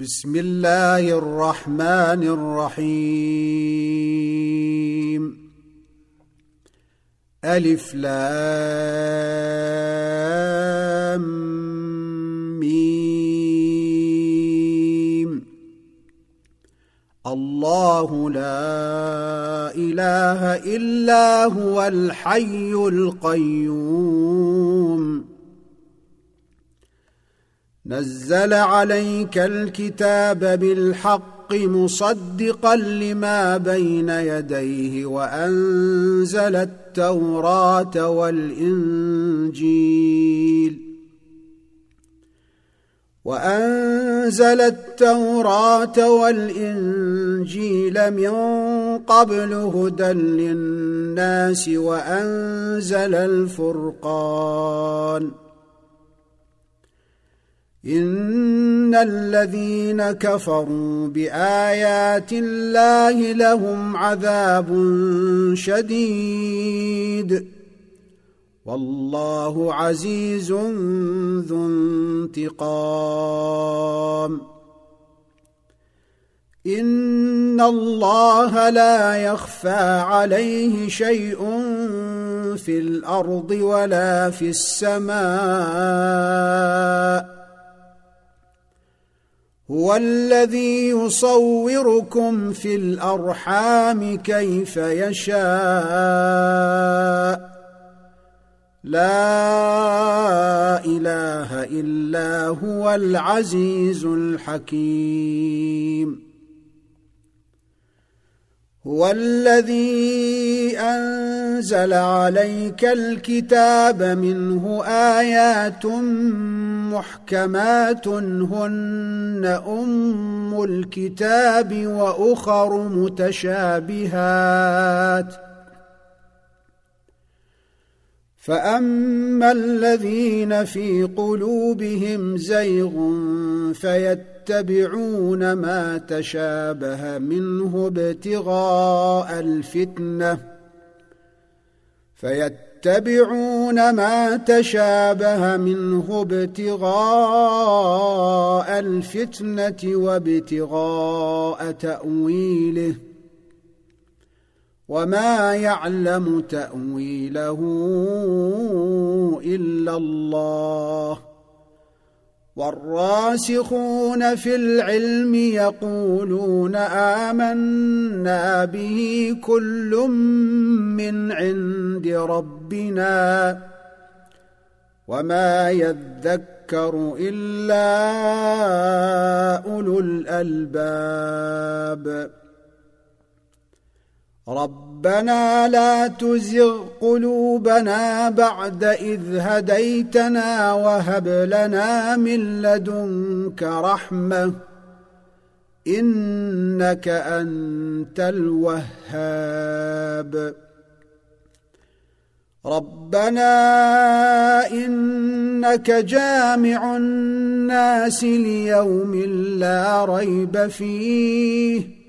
بسم الله الرحمن الرحيم. ألف لام ميم. الله لا إله إلا هو الحي القيوم. نزل عليك الكتاب بالحق مصدقا لما بين يديه وأنزل التوراة والإنجيل من قبل هدى للناس وأنزل الفرقان. إن الذين كفروا بآيات الله لهم عذاب شديد والله عزيز ذو انتقام. إن الله لا يخفى عليه شيء في الأرض ولا في السماء. هو الذي يصوركم في الأرحام كيف يشاء. لا إله إلا هو العزيز الحكيم. هو الذي أنزل عليك الكتاب منه آيات محكمات هن أم الكتاب وأخر متشابهات. فأما الذين في قلوبهم زيغ فيتبعون ما تشابه منه ابتغاء الفتنة وابتغاء تأويله وما يعلم تأويله إلا الله. والراسخون في العلم يقولون آمنا به كل من عند ربنا وما يذكر إلا أولو الألباب. ربنا لا تزغ قلوبنا بعد إذ هديتنا وهب لنا من لدنك رحمة إنك أنت الوهاب. ربنا إنك جامع الناس ليوم لا ريب فيه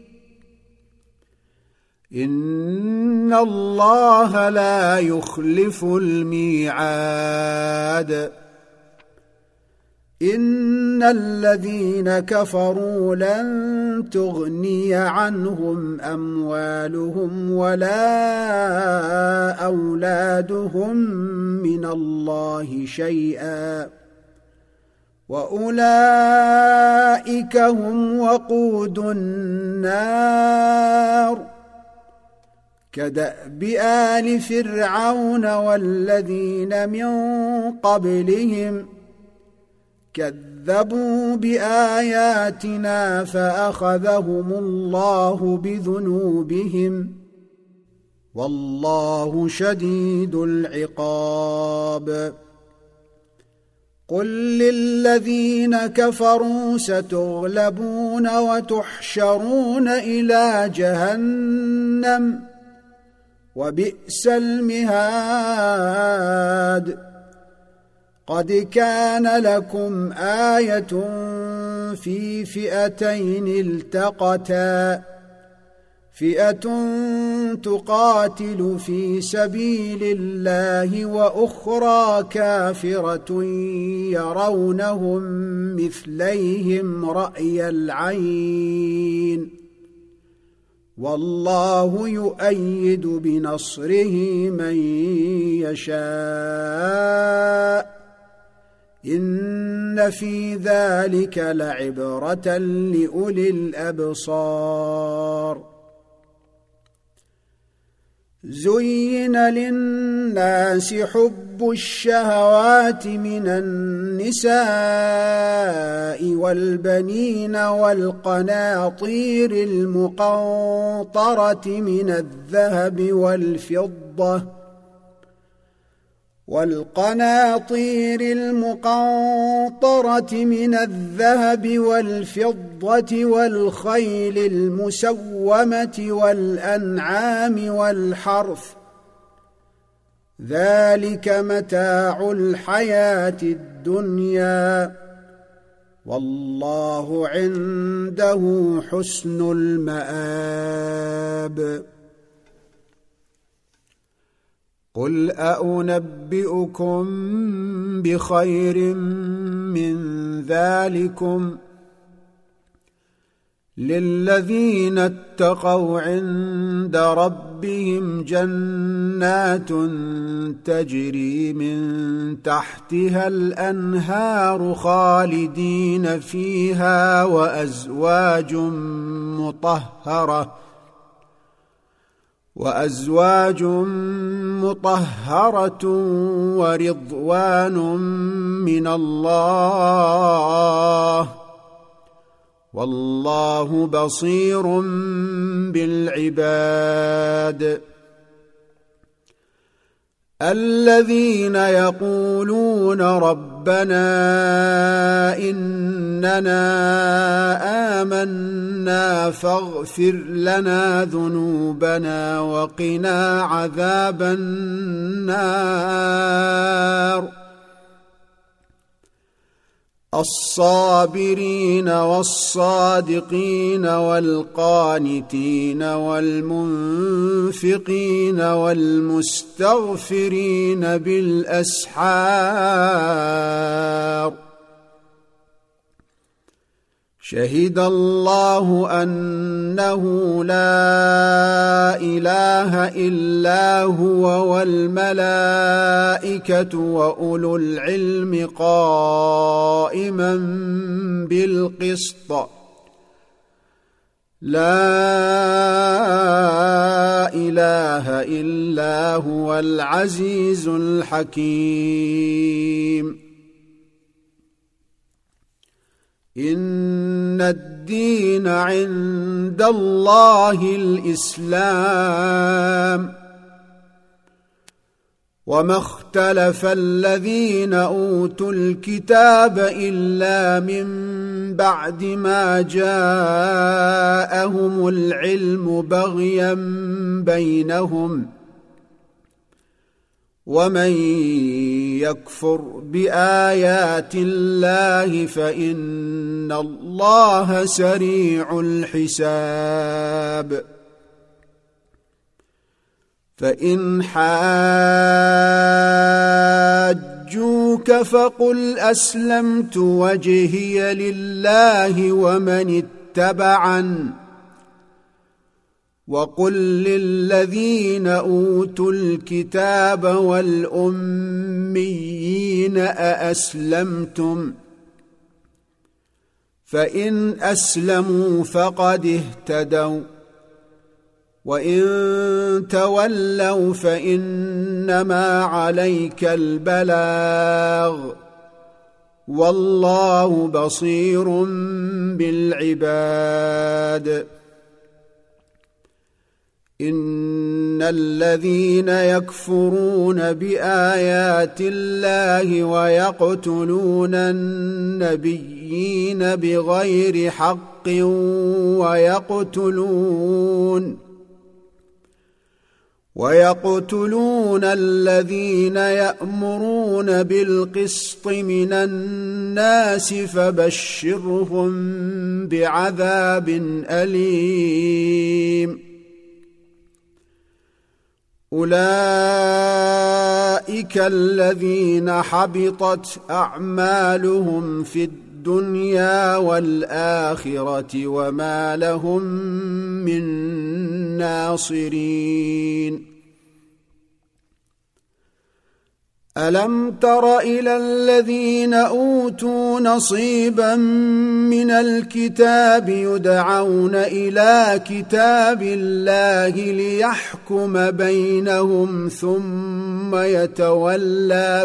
إن الله لا يخلف الميعاد. إن الذين كفروا لن تغني عنهم أموالهم ولا أولادهم من الله شيئا وأولئك هم وقود النار. كدأب آل فرعون والذين من قبلهم كذبوا بآياتنا فأخذهم الله بذنوبهم والله شديد العقاب. قل للذين كفروا ستغلبون وتحشرون إلى جهنم وبئس المهاد. قد كان لكم آية في فئتين التقتا فئة تقاتل في سبيل الله وأخرى كافرة يرونهم مثليهم رأي العين والله يؤيد بنصره من يشاء إن في ذلك لعبرة لأولي الأبصار زين للناس حب الشهوات من النساء والبنين والقناطير المقنطرة من الذهب والفضة والخيل المسومة والأنعام والحرث ذلك متاع الحياة الدنيا والله عنده حسن المآب قل أنبئكم بخير من ذلكم للذين اتقوا عند ربهم جنات تجري من تحتها الأنهار خالدين فيها وأزواج مطهرة ورضوان من الله والله بصير بالعباد الذين يقولون ربنا إننا آمنا فاغفر لنا ذنوبنا وقنا عذاب النار الصابرين والصادقين والقانتين والمنفقين والمستغفرين بالأسحار شهد الله أنه لا إله إلا هو والملائكة وأولو العلم قائما بالقسط لا إله إلا هو العزيز الحكيم إن الدين عند الله الإسلام وما اختلف الذين أوتوا الكتاب إلا من بعد ما جاءهم العلم بغيا بينهم ومن يكفر بآيات الله فإن الله سريع الحساب فإن حاجوك فقل أسلمت وجهي لله ومن اتبعن وقل للذين أوتوا الكتاب والأميين أأسلمتم فإن أسلموا فقد اهتدوا وإن تولوا فإنما عليك البلاغ والله بصير بالعباد إن الذين يكفرون بآيات الله ويقتلون النبيين بغير حق ويقتلون الذين يأمرون بالقسط من الناس فبشرهم بعذاب أليم أولئك الذين حبطت أعمالهم في الدنيا والآخرة وما لهم من ناصرين. ألم تر إلى الذين أوتوا نصيبا من الكتاب يدعون إلى كتاب الله ليحكم بينهم ثم يتولى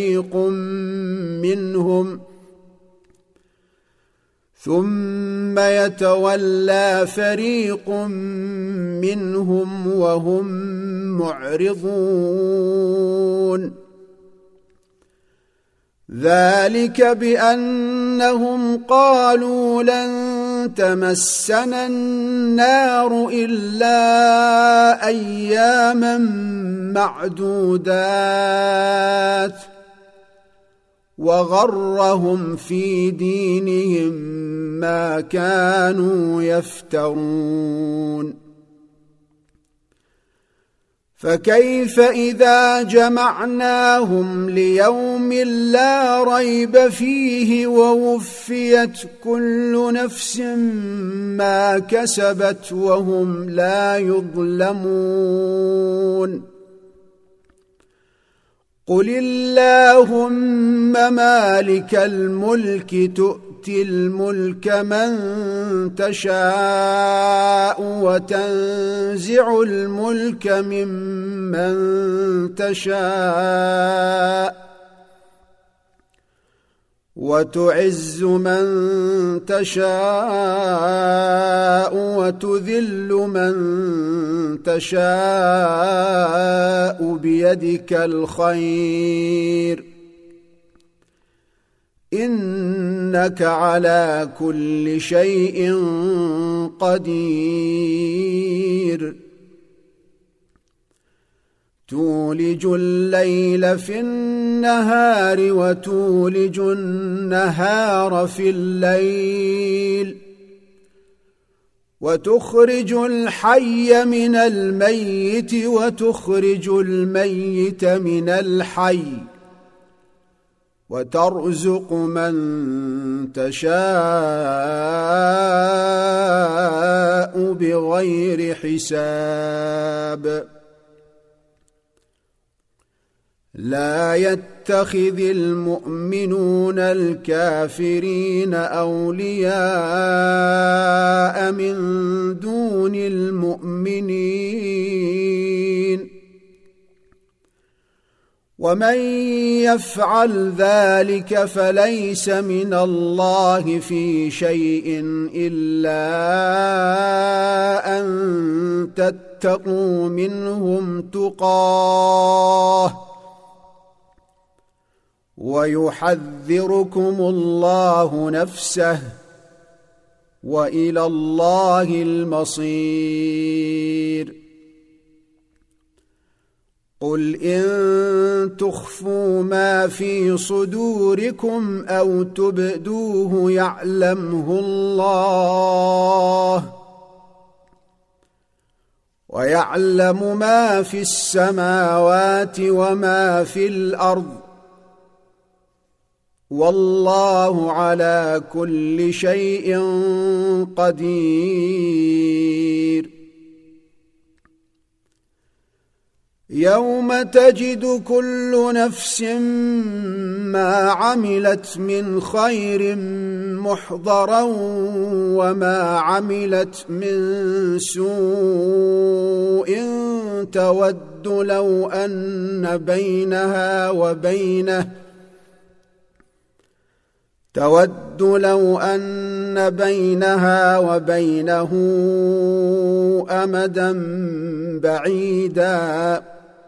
فريق منهم وهم معرضون. ذلك بأنهم قالوا لن تمسنا النار إلا أياما معدودات وغرهم في دينهم ما كانوا يفترون. فكيف إذا جمعناهم ليوم لا ريب فيه ووفيت كل نفس ما كسبت وهم لا يظلمون. قل اللهم مالك الملك تؤتي الملك من تشاء وتنزع الملك ممن تشاء وتعز من تشاء وتذل من تشاء بيدك الخير إنك على كل شيء قدير. تولج الليل في النهار وتولج النهار في الليل وتخرج الحي من الميت وتخرج الميت من الحي وترزق من تشاء بغير حساب. لا يتخذ المؤمنون الكافرين أولياء من دون المؤمنين ومن يفعل ذلك فليس من الله في شيء إلا أن تتقوا منهم تقاه ويحذركم الله نفسه وإلى الله المصير. قل إن تخفوا ما في صدوركم أو تبدوه يعلمه الله ويعلم ما في السماوات وما في الأرض والله على كل شيء قدير. يوم تجد كل نفس ما عملت من خير محضرا وما عملت من سوء تود لو أن بينها وبينه أمدا بعيدا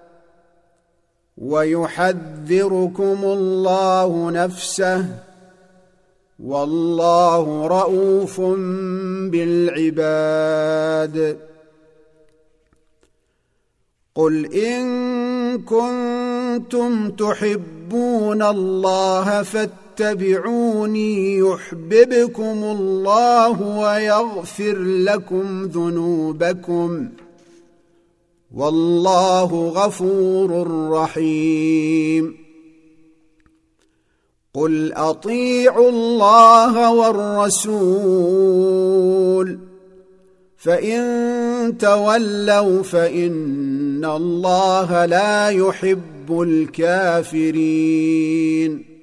ويحذركم الله نفسه والله رؤوف بالعباد. قل إن كنتم تحبون الله فاتبعوني يحببكم الله ويغفر لكم ذنوبكم والله غفور رحيم قل أطيعوا الله والرسول فإن تولوا فإن الله لا يحب الكافرين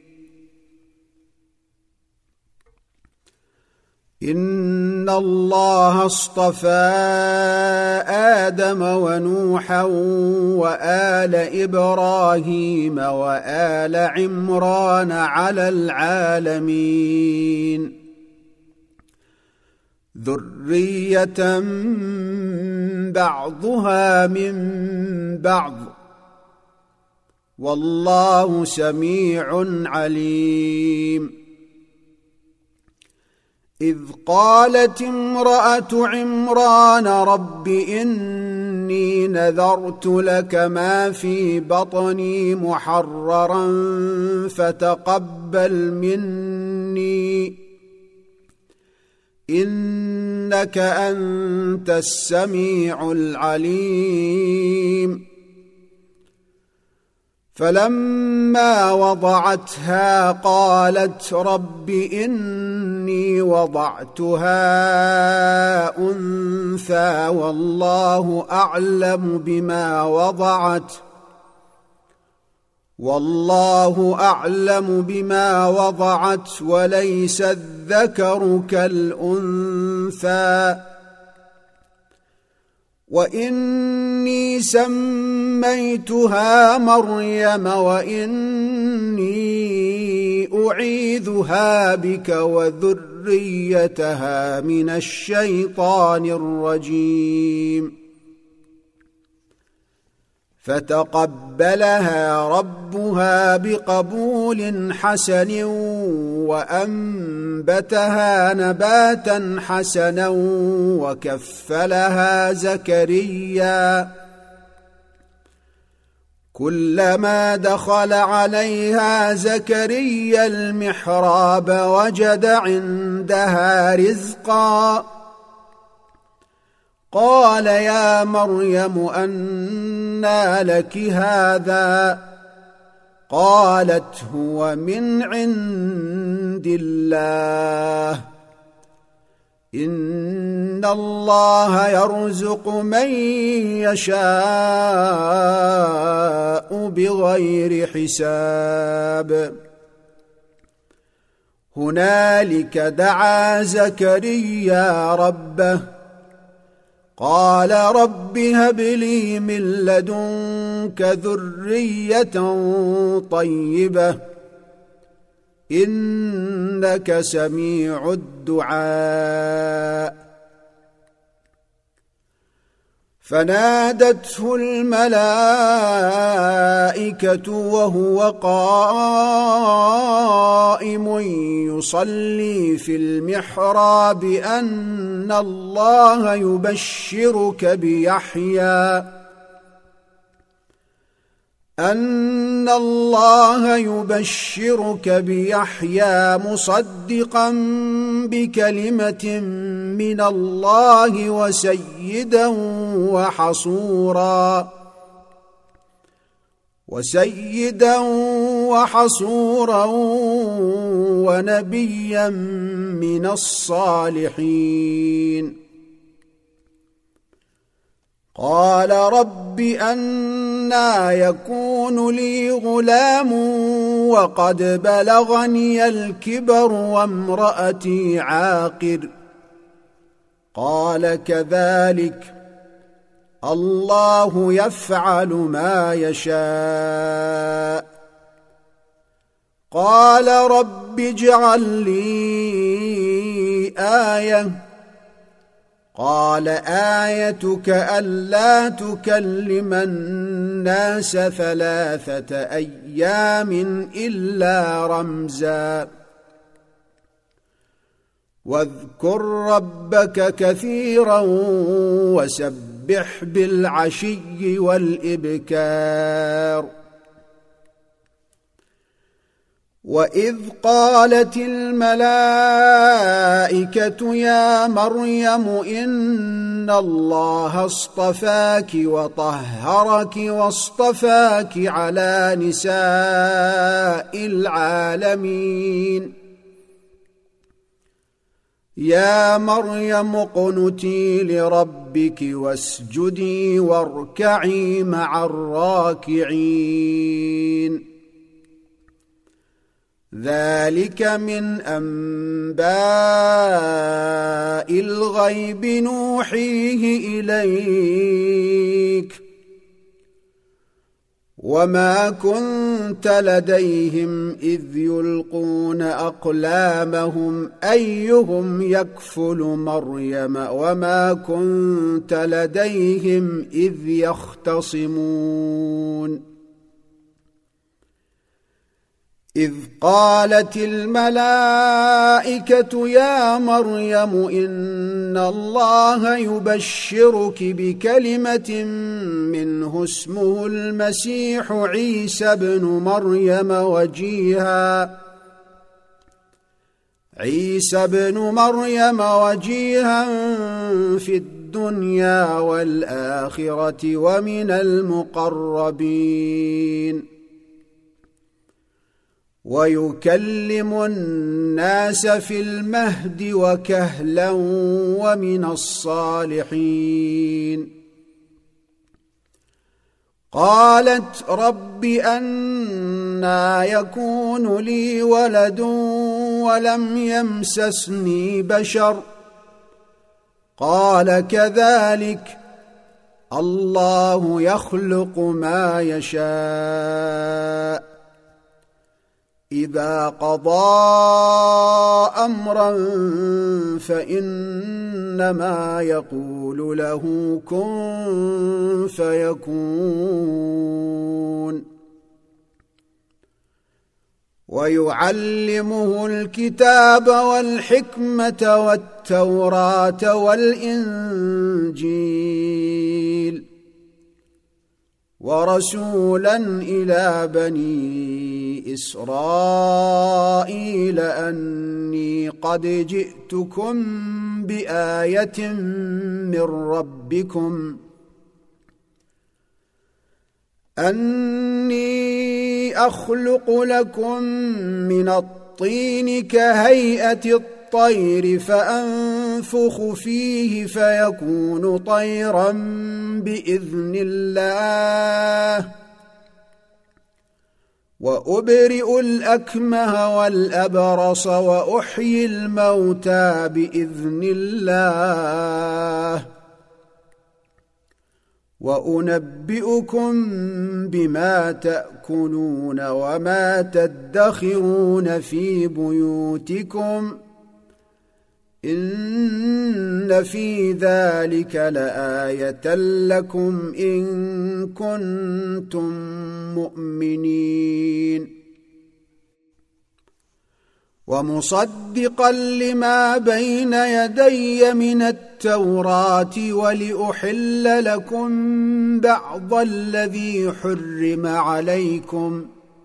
إن الله اصطفى آدم ونوحا وآل إبراهيم وآل عمران على العالمين ذرية بعضها من بعض والله سميع عليم إذ قالت امرأة عمران رب إني نذرت لك ما في بطني محررا فتقبل مني إنك أنت السميع العليم فلما وضعتها قالت رب إني وضعتها أنثى والله أعلم بما وضعت وليس الذكر كالأنثى وإني سميتها مريم وإني أعيذها بك وذريتها من الشيطان الرجيم فتقبلها ربها بقبول حسن وأنبتها نباتا حسنا وكفلها زكريا كلما دخل عليها زكريا المحراب وجد عندها رزقا قال يا مريم أنى لك هذا قالت هو من عند الله إن الله يرزق من يشاء بغير حساب هنالك دعا زكريا ربه قال رب هب لي من لدنك ذرية طيبة إنك سميع الدعاء فنادته الملائكة وهو قائم يصلي في المحراب أن الله يبشرك بيحيى مصدقا بكلمة من الله وسيدا وحصورا ونبيا من الصالحين قال رب أنى يكون لي غلام وقد بلغني الكبر وامرأتي عاقر قال كذلك الله يفعل ما يشاء قال رب اجعل لي آية قال آيتك ألا تكلم الناس 3 أيام إلا رمزا واذكر ربك كثيرا وسبح بالعشي والإبكار وإذ قالت الملائكة يا مريم إن الله اصطفاك وطهرك واصطفاك على نساء العالمين يا مريم اقنتي لربك واسجدي واركعي مع الراكعين ذلك من أنباء الغيب نوحيه إليك وما كنت لديهم إذ يلقون أقلامهم أيهم يكفل مريم وما كنت لديهم إذ يختصمون إذ قالت الملائكة يا مريم إن الله يبشرك بكلمة منه اسمه المسيح عيسى بن مريم وجيها في الدنيا والآخرة ومن المقربين ويكلم الناس في المهد وكهلا ومن الصالحين قالت رب أنى يكون لي ولد ولم يمسسني بشر قال كذلك الله يخلق ما يشاء إذا قضى أمرا فإنما يقول له كن فيكون ويعلمه الكتاب والحكمة والتوراة والإنجيل ورسولا إلى بني إسرائيل أني قد جئتكم بآية من ربكم أني أخلق لكم من الطين كهيئة الطير فأنفخ فيه فيكون طيرا بإذن الله وأبرئ الأكمه والأبرص وأحيي الموتى بإذن الله وأنبئكم بما تأكلون وما تدخرون في بيوتكم إن في ذلك لآية لكم إن كنتم مؤمنين ومصدقا لما بين يدي من التوراة ولأحل لكم بعض الذي حرم عليكم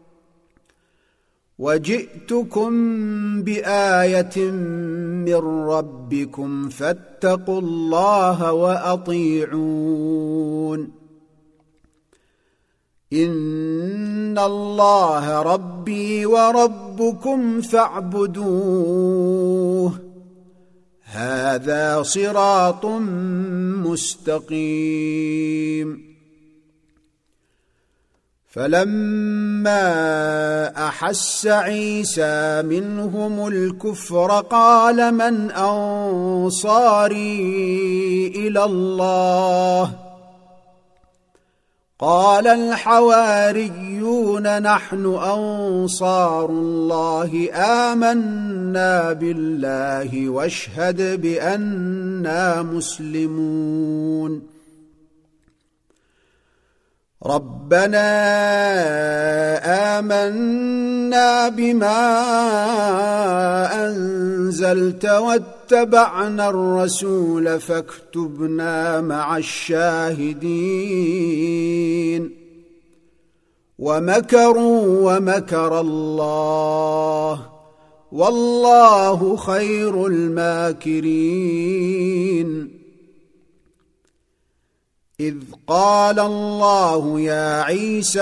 وجئتكم بآية من ربكم فاتقوا الله وأطيعون إن الله ربي وربكم فاعبدوه هذا صراط مستقيم فلما أحس عيسى منهم الكفر قال من أنصاري إلى الله قال الحواريون نحن أنصار الله آمنا بالله واشهد بأننا مسلمون ربنا آمنا بما أنزلت واتبعنا الرسول فاكتبنا مع الشاهدين ومكروا ومكر الله والله خير الماكرين. إذ قال الله يا عيسى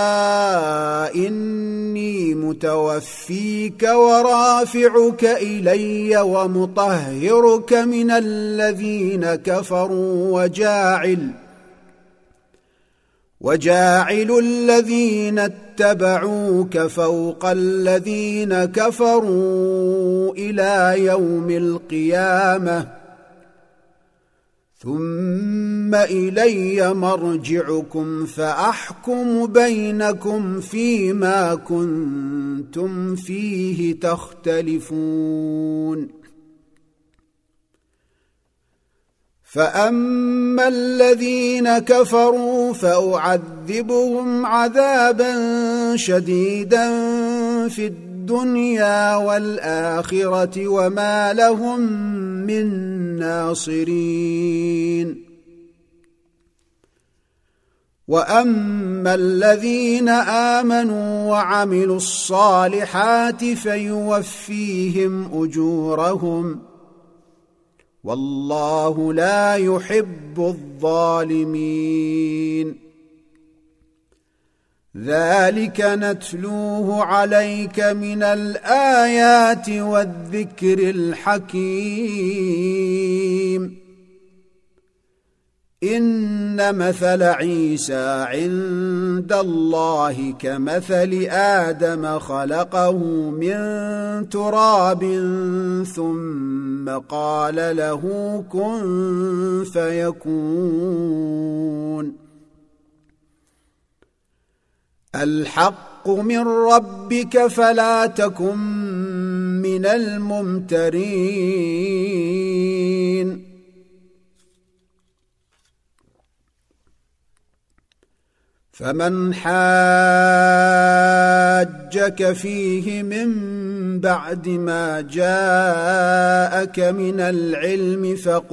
إني متوفيك ورافعك إلي ومطهرك من الذين كفروا وجاعل الذين اتبعوك فوق الذين كفروا إلى يوم القيامة ثم إلي مرجعكم فأحكم بينكم فيما كنتم فيه تختلفون. فأما الذين كفروا فأعذبهم عذابا شديدا في الدنيا والآخرة وما لهم من ناصرين. وأما الذين آمنوا وعملوا الصالحات فيوفيهم أجورهم والله لا يحب الظالمين. ذلك نتلوه عليك من الآيات والذكر الحكيم. إن مثل عيسى عند الله كمثل آدم خلقه من تراب ثم قال له كن فيكون. الحق من ربك فلا تكن من الممترين. فمن حاجك فيه من بعد ما جاءك من العلم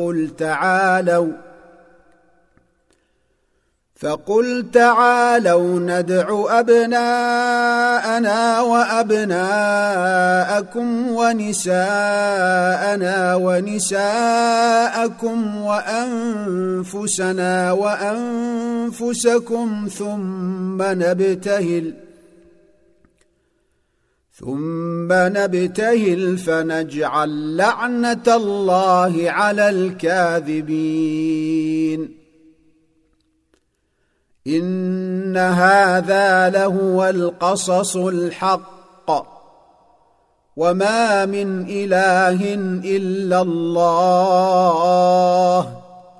فقل تعالوا ندع أبناءنا وأبناءكم ونساءنا ونساءكم وأنفسنا وأنفسكم ثم نبتهل فنجعل لعنة الله على الكاذبين. إن هذا لهو القصص الحق وما من إله إلا الله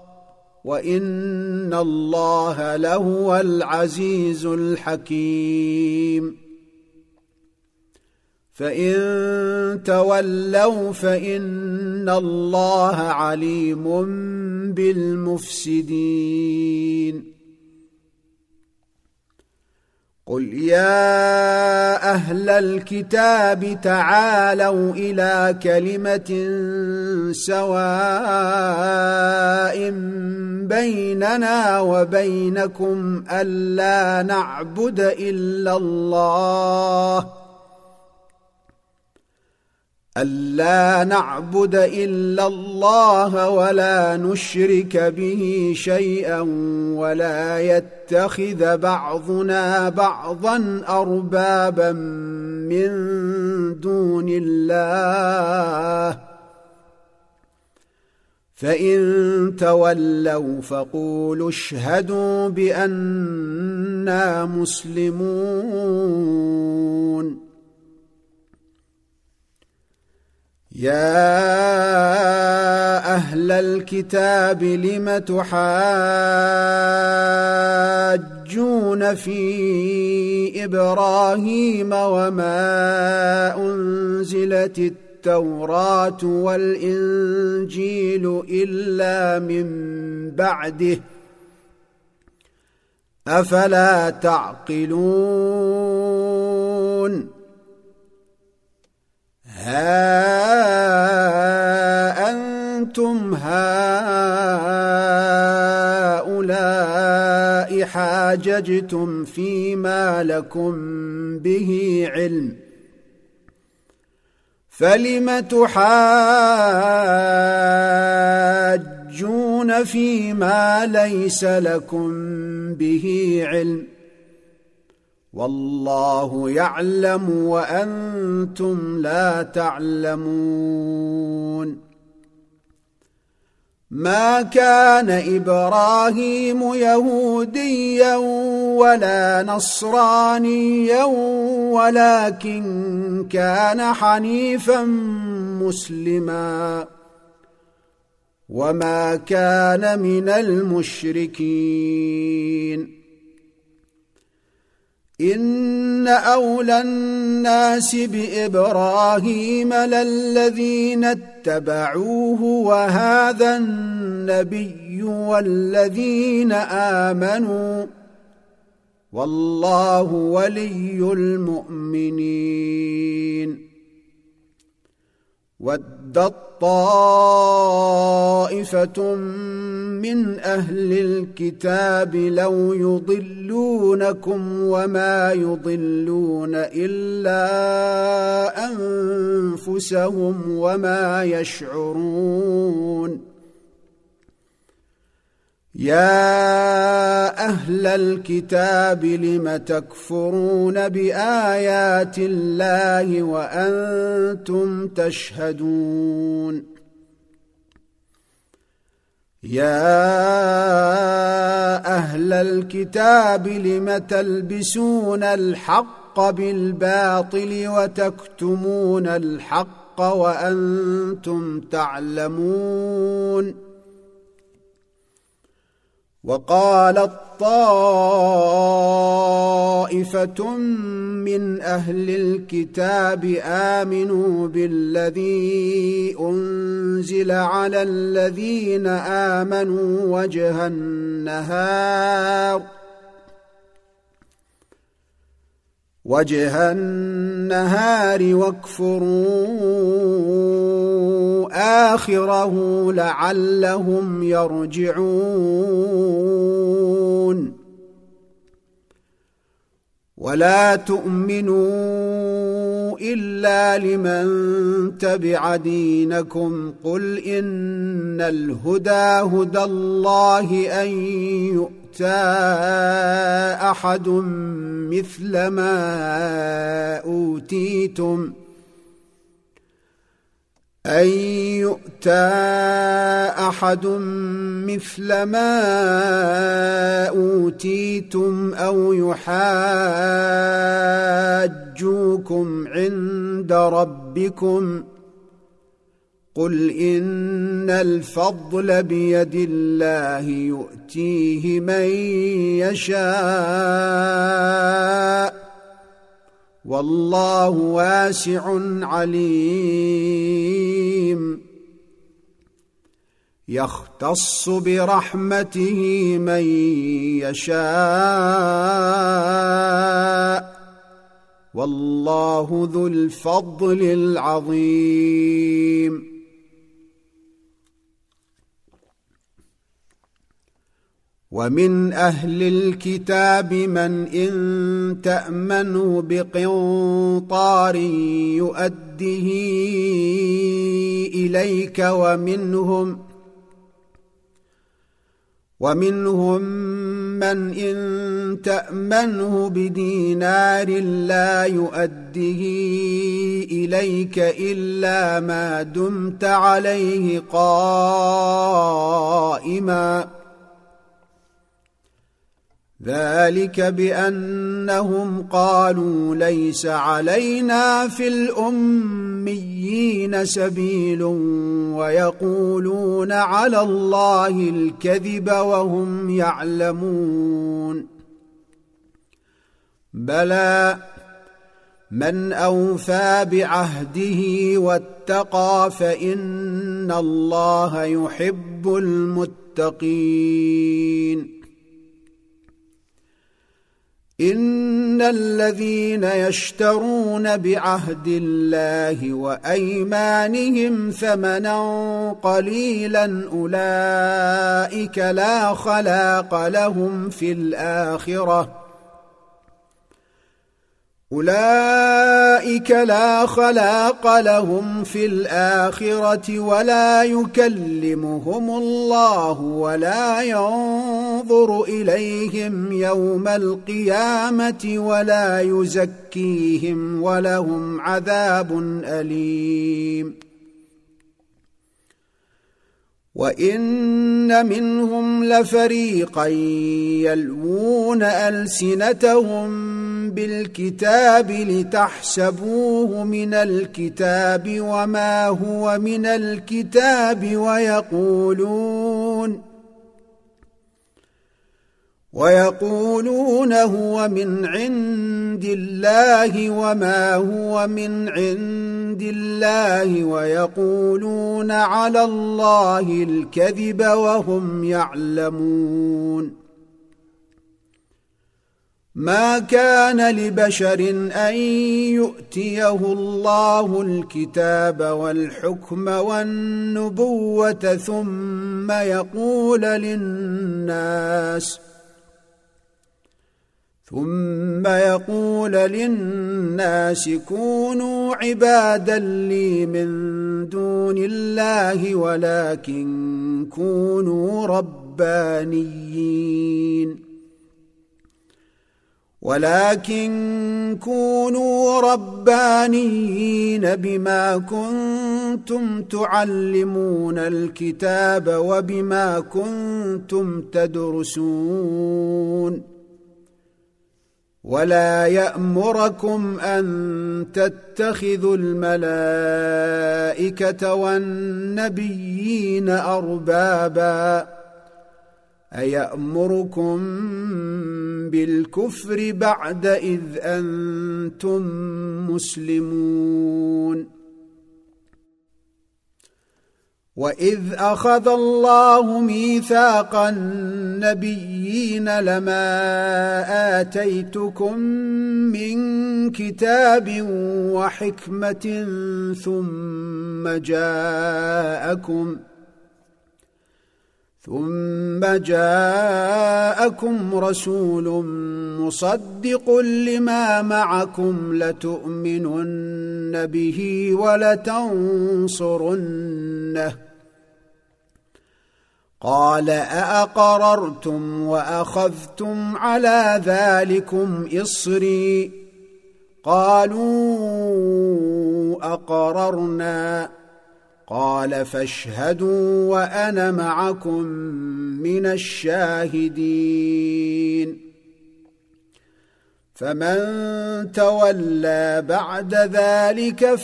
وإن الله لهو العزيز الحكيم. فإن تولوا فإن الله عليم بالمفسدين. قل يا أهل الكتاب تعالوا إلى كلمة سواء بيننا وبينكم ألا نعبد إلا الله ولا نشرك به شيئا ولا يتخذ بعضنا بعضا أربابا من دون الله. فإن تولوا فقولوا اشهدوا بأننا مسلمون. يا أهل الكتاب لم تحاجون في إبراهيم وما أنزلت التوراة والإنجيل إلا من بعده أفلا تعقلون. ها أنتم هؤلاء حاججتم فيما لكم به علم فلم تحاجون فيما ليس لكم به علم والله يعلم وأنتم لا تعلمون ما كان إبراهيم يهوديا ولا نصرانيا ولكن كان حنيفا مسلما وما كان من المشركين إن أولى الناس بإبراهيم للذين اتبعوه وهذا النبي والذين آمنوا والله ولي المؤمنين ودت طائفة من أهل الكتاب لو يضلونكم وما يضلون إلا أنفسهم وما يشعرون يا أهل الكتاب لم تكفرون بآيات الله وأنتم تشهدون يا أهل الكتاب لم تلبسون الحق بالباطل وتكتمون الحق وأنتم تعلمون وقالت طائفة من أهل الكتاب آمنوا بالذي أنزل على الذين آمنوا وجه النهار واكفروا آخره لعلهم يرجعون ولا تؤمنوا إلا لمن تبع دينكم قل إن الهدى هدى الله أن يؤتى أحد مثل ما أوتيتم أو يحاجوكم عند ربكم قل إن الفضل بيد الله يؤتيه من يشاء والله واسع عليم يختص برحمته من يشاء والله ذو الفضل العظيم ومن أهل الكتاب من إن تأمنه بقنطار يؤده إليك ومنهم من إن تأمنه بدينار لا يؤده إليك إلا ما دمت عليه قائما ذلك بأنهم قالوا ليس علينا في الأميين سبيل ويقولون على الله الكذب وهم يعلمون بلى من أوفى بعهده واتقى فإن الله يحب المتقين إن الذين يشترون بعهد الله وأيمانهم ثمنا قليلا أولئك لا خلاق لهم في الآخرة ولا يكلمهم الله ولا ينظر إليهم يوم القيامة ولا يزكيهم ولهم عذاب أليم. وإن منهم لفريقا يلوون ألسنتهم بالكتاب لتحسبوه من الكتاب وما هو من الكتاب ويقولون هو من عند الله وما هو من عند الله ويقولون على الله الكذب وهم يعلمون. ما كان لبشر أن يؤتيه الله الكتاب والحكم والنبوة ثم يقول للناس كونوا عبادا لي من دون الله ولكن كونوا ربانيين بما كنتم تعلمون الكتاب وبما كنتم تدرسون. ولا يأمركم أن تتخذوا الملائكة والنبيين أربابا أيأمركم بالكفر بعد إذ أنتم مسلمون. وإذ أخذ الله ميثاق النبيين لما آتيتكم من كتاب وحكمة ثم جاءكم رسول مصدق لما معكم لتؤمنن به ولتنصرنه قال أأقررتم وأخذتم على ذلكم إصري قالوا أقررنا قال فاشهدوا وأنا معكم من الشاهدين. فمن تولى بعد ذلك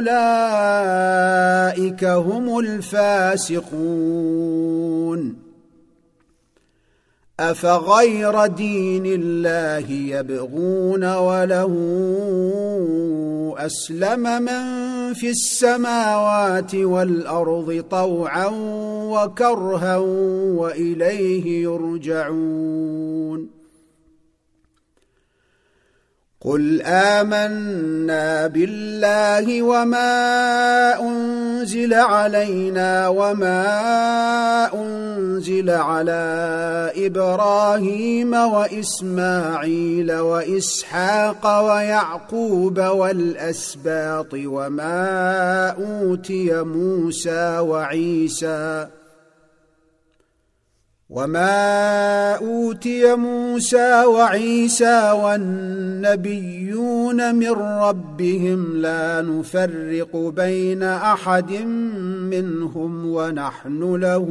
فأولئك هم الفاسقون. أفغير دين الله يبغون وله أسلم من في السماوات والأرض طوعا وكرها وإليه يرجعون. قل آمنا بالله وما أنزل علينا وما أنزل على إبراهيم وإسماعيل وإسحاق ويعقوب والأسباط وما أوتي موسى وعيسى والنبيون من ربهم لا نفرق بين أحد منهم ونحن له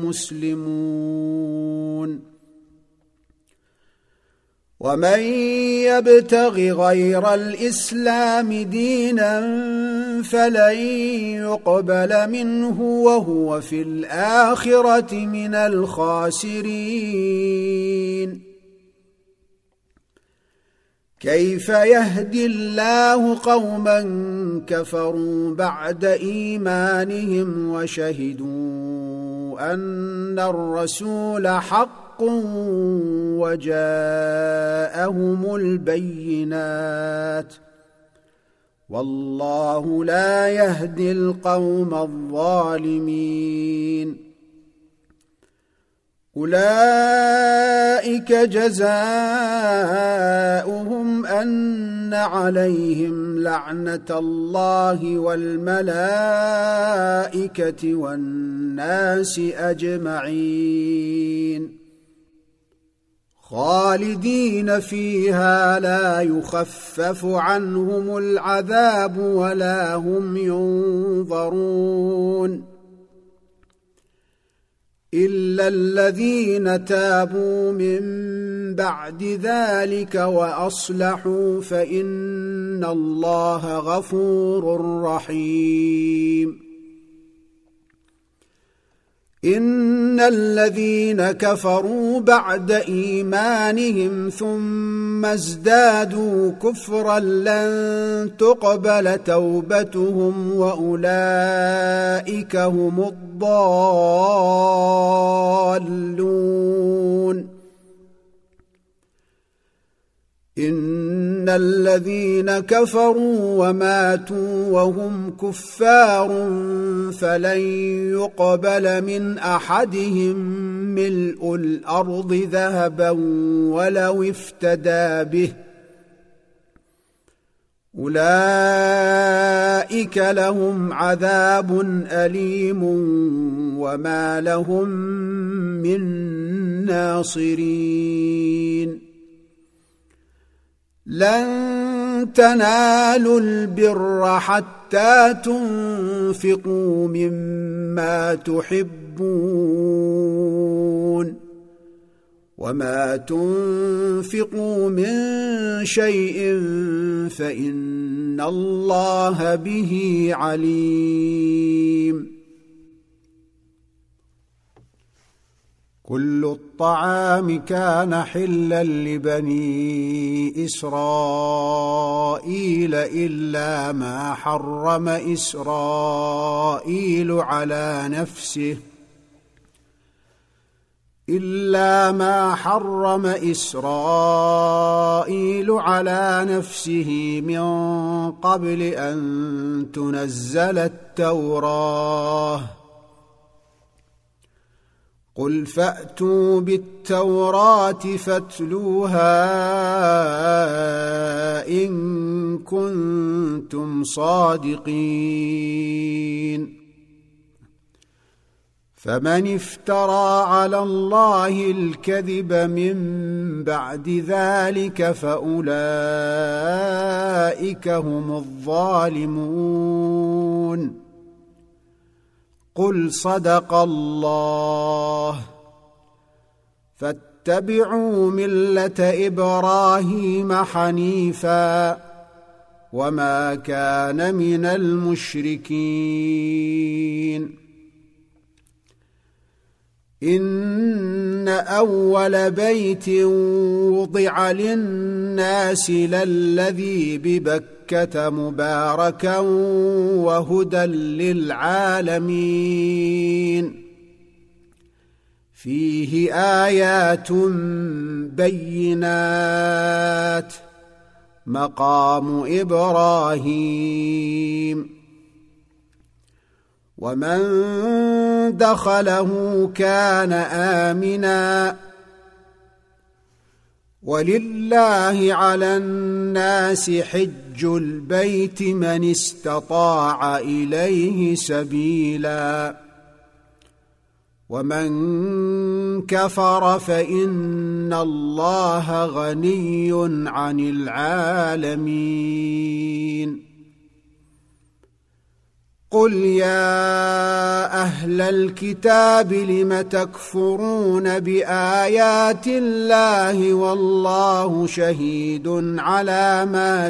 مسلمون. ومن يبتغ غير الإسلام دينا فلن يقبل منه وهو في الآخرة من الخاسرين. كيف يهدي الله قوما كفروا بعد إيمانهم وشهدوا أن الرسول حق وجاءهم البينات والله لا يهدي القوم الظالمين أولئك جزاؤهم أن عليهم لعنة الله والملائكة والناس أجمعين خالدين فيها لا يخفف عنهم العذاب ولا هم ينظرون إلا الذين تابوا من بعد ذلك وأصلحوا فإن الله غفور رحيم إن الذين كفروا بعد إيمانهم ثم ازدادوا كفرا لن تقبل توبتهم وأولئك هم الضالون إن الذين كفروا وماتوا وهم كفار فلن يقبل من أحدهم ملء الأرض ذهبا ولو افتدى به أولئك لهم عذاب أليم وما لهم من ناصرين لن تنالوا البر حتى تنفقوا مما تحبون وما تنفقوا من شيء فإن الله به عليم كل الطعام كان حلا لبني إسرائيل إلا ما حرم إسرائيل على نفسه من قبل أن تنزل التوراة قل فأتوا بالتوراة فاتلوها إن كنتم صادقين فمن افترى على الله الكذب من بعد ذلك فأولئك هم الظالمون قل صدق الله فاتبعوا ملة إبراهيم حنيفا وما كان من المشركين إن أول بيت وضع للناس للذي ببكة مباركا وهدى للعالمين فيه آيات بينات مقام إبراهيم ومن دخله كان آمنا ولله على الناس حج البيت من استطاع إليه سبيلا ومن كفر فإن الله غني عن العالمين قل يا أهل الكتاب لم تكفرون بآيات الله والله شهيد على ما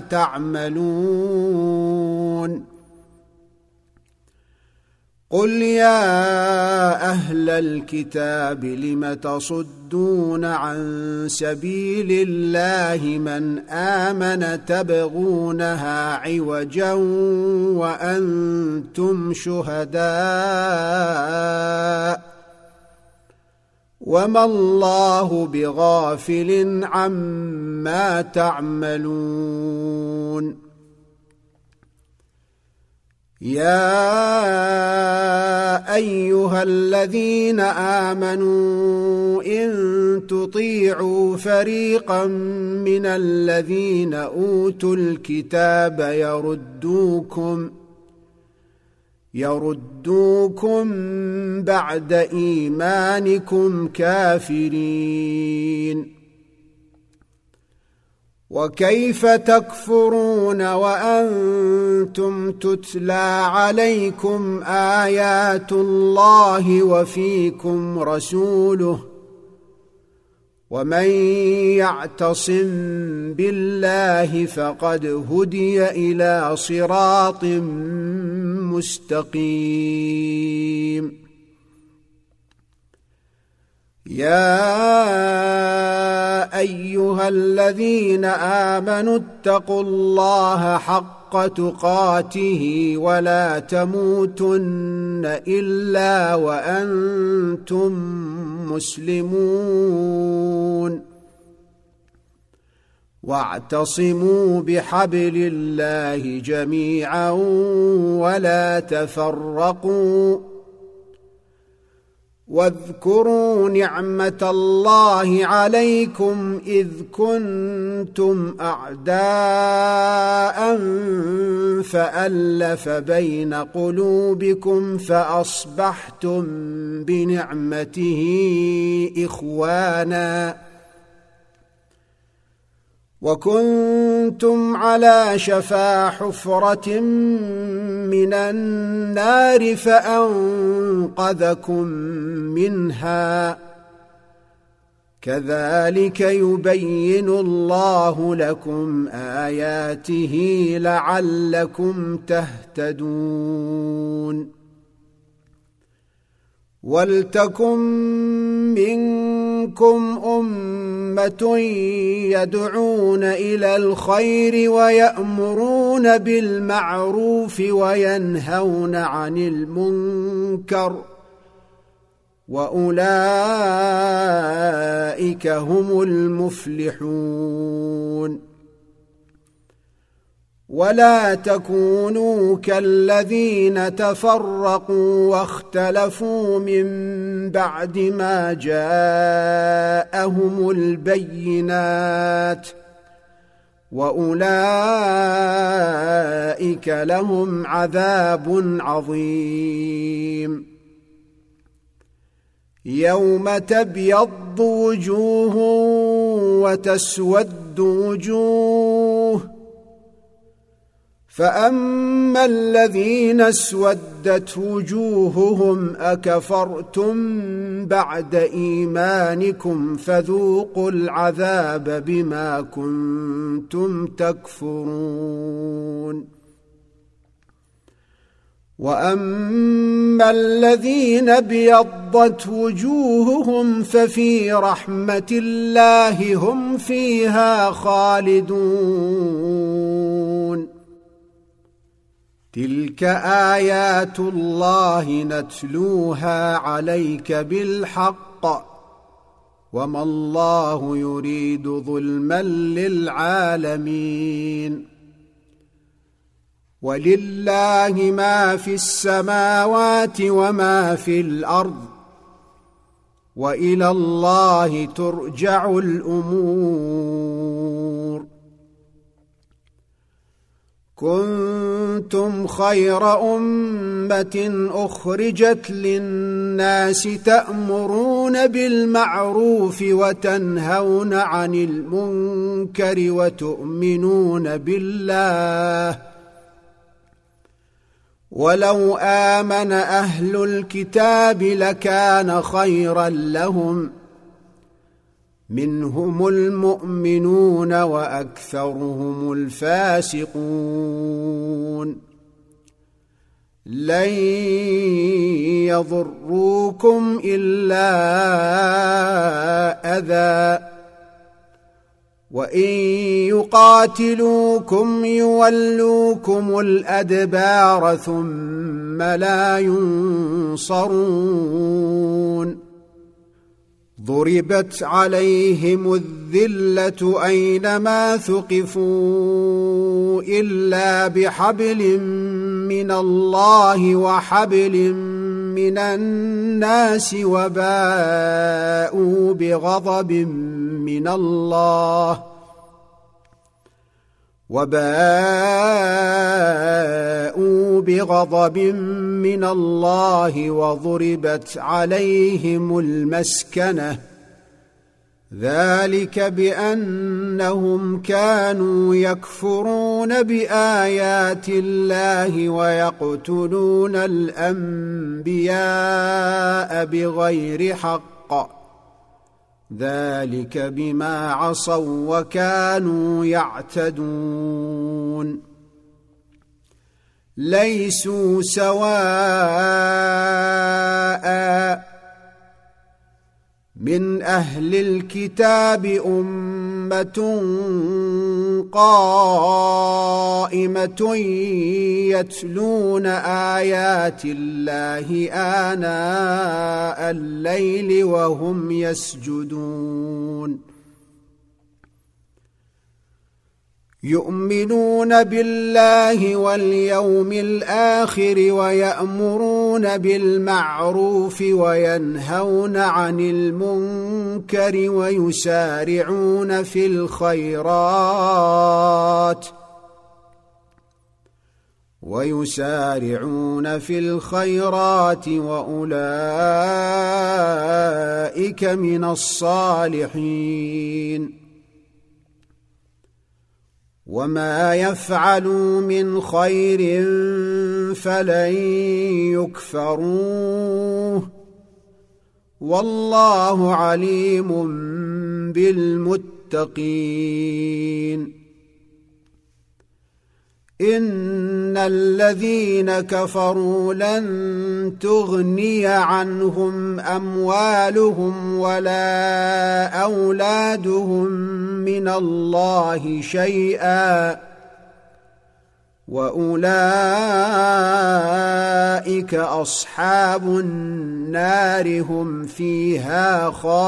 تعملون قل يا أهل الكتاب لم تصدون عن سبيل الله من آمن تبغونها عوجا وما الله بغافل عما تعملون يا أيها الذين آمنوا إن تطيعوا فريقا من الذين أوتوا الكتاب يردوكم بعد إيمانكم كافرين وكيف تكفرون وأنتم تتلى عليكم آيات الله وفيكم رسوله ومن يعتصم بالله فقد هدي إلى صراط مستقيم يا أيها الذين آمنوا اتقوا الله حق تقاته ولا تموتن إلا وأنتم مسلمون واعتصموا بحبل الله جميعا ولا تفرقوا واذكروا نعمة الله عليكم إذ كنتم أعداء فألف بين قلوبكم فأصبحتم بنعمته إخوانا وكنتم على شفا حفرة من النار فأنقذكم منها كذلك يبين الله لكم آياته لعلكم تهتدون ولتكن منكم أمة يدعون إلى الخير ويأمرون بالمعروف وينهون عن المنكر وأولئك هم المفلحون ولا تكونوا كالذين تفرقوا واختلفوا من بعد ما جاءهم البينات وأولئك لهم عذاب عظيم يوم تبيض وجوه وتسود وجوه فأما الذين اسودت وجوههم أكفرتم بعد إيمانكم فذوقوا العذاب بما كنتم تكفرون وأما الذين ابيضت وجوههم ففي رحمة الله هم فيها خالدون تلك آيات الله نتلوها عليك بالحق وما الله يريد ظلما للعالمين ولله ما في السماوات وما في الأرض وإلى الله ترجع الأمور كنتم خير أمة أخرجت للناس تأمرون بالمعروف وتنهون عن المنكر وتؤمنون بالله ولو آمن أهل الكتاب لكان خيرا لهم منهم المؤمنون وأكثرهم الفاسقون لن يضروكم إلا أذى وإن يقاتلوكم يولوكم الأدبار ثم لا ينصرون ضربت عليهم الذلة أينما ثقفوا إلا بحبل من الله وحبل من الناس وباءوا بغضب من الله وضربت عليهم المسكنة ذلك بأنهم كانوا يكفرون بآيات الله ويقتلون الأنبياء بغير حق ذلك بما عصوا وكانوا يعتدون ليسوا سواء من أهل الكتاب أمة قائمة يتلون آيات الله آناء الليل وهم يسجدون يؤمنون بالله واليوم الآخر ويأمرون بالمعروف وينهون عن المنكر ويسارعون في الخيرات وأولئك من الصالحين وما يفعلوا من خير فلن يكفروه والله عليم بالمتقين إن الذين كفروا لن تغني عنهم أموالهم ولا أولادهم من الله شيئا وأولئك أصحاب النار هم فيها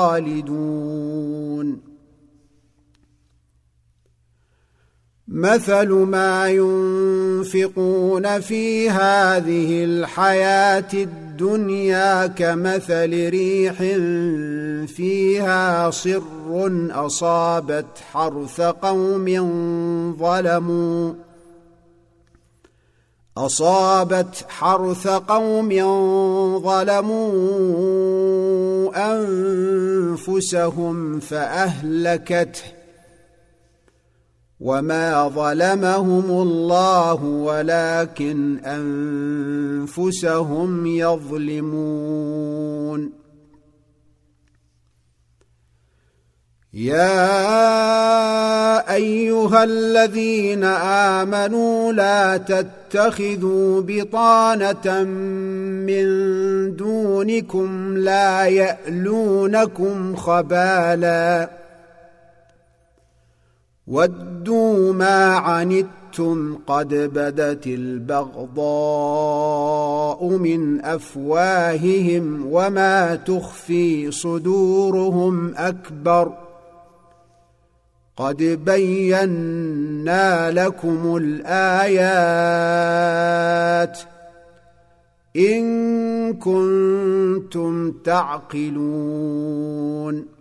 خالدون مثل ما ينفقون في هذه الحياة الدنيا كمثل ريح فيها صر أصابت حرث قوم ظلموا أنفسهم فأهلكته وما ظلمهم الله ولكن أنفسهم يظلمون يا أيها الذين آمنوا لا تتخذوا بطانة من دونكم لا يألونكم خبالا ودوا ما عنتم قد بدت البغضاء من أفواههم وما تخفي صدورهم أكبر قد بينا لكم الآيات إن كنتم تعقلون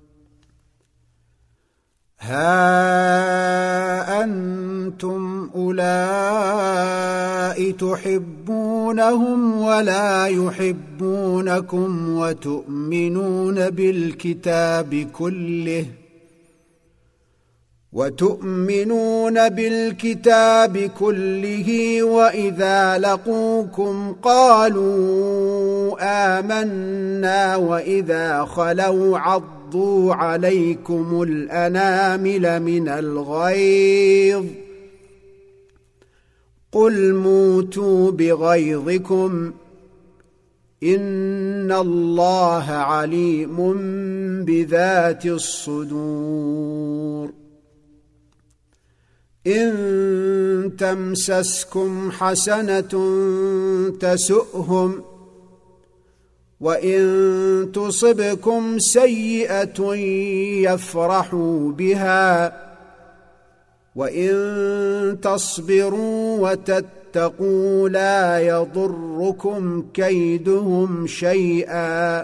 ها أنتم أولئك تحبونهم ولا يحبونكم وتؤمنون بالكتاب كله وإذا لقوكم قالوا آمنا وإذا خلوا عضوا عليكم الأنامل من الغيظ قل موتوا بغيظكم إن الله عليم بذات الصدور إن تمسسكم حسنة تسؤهم وإن تصبكم سيئة يفرحوا بها وإن تصبروا وتتقوا لا يضركم كيدهم شيئا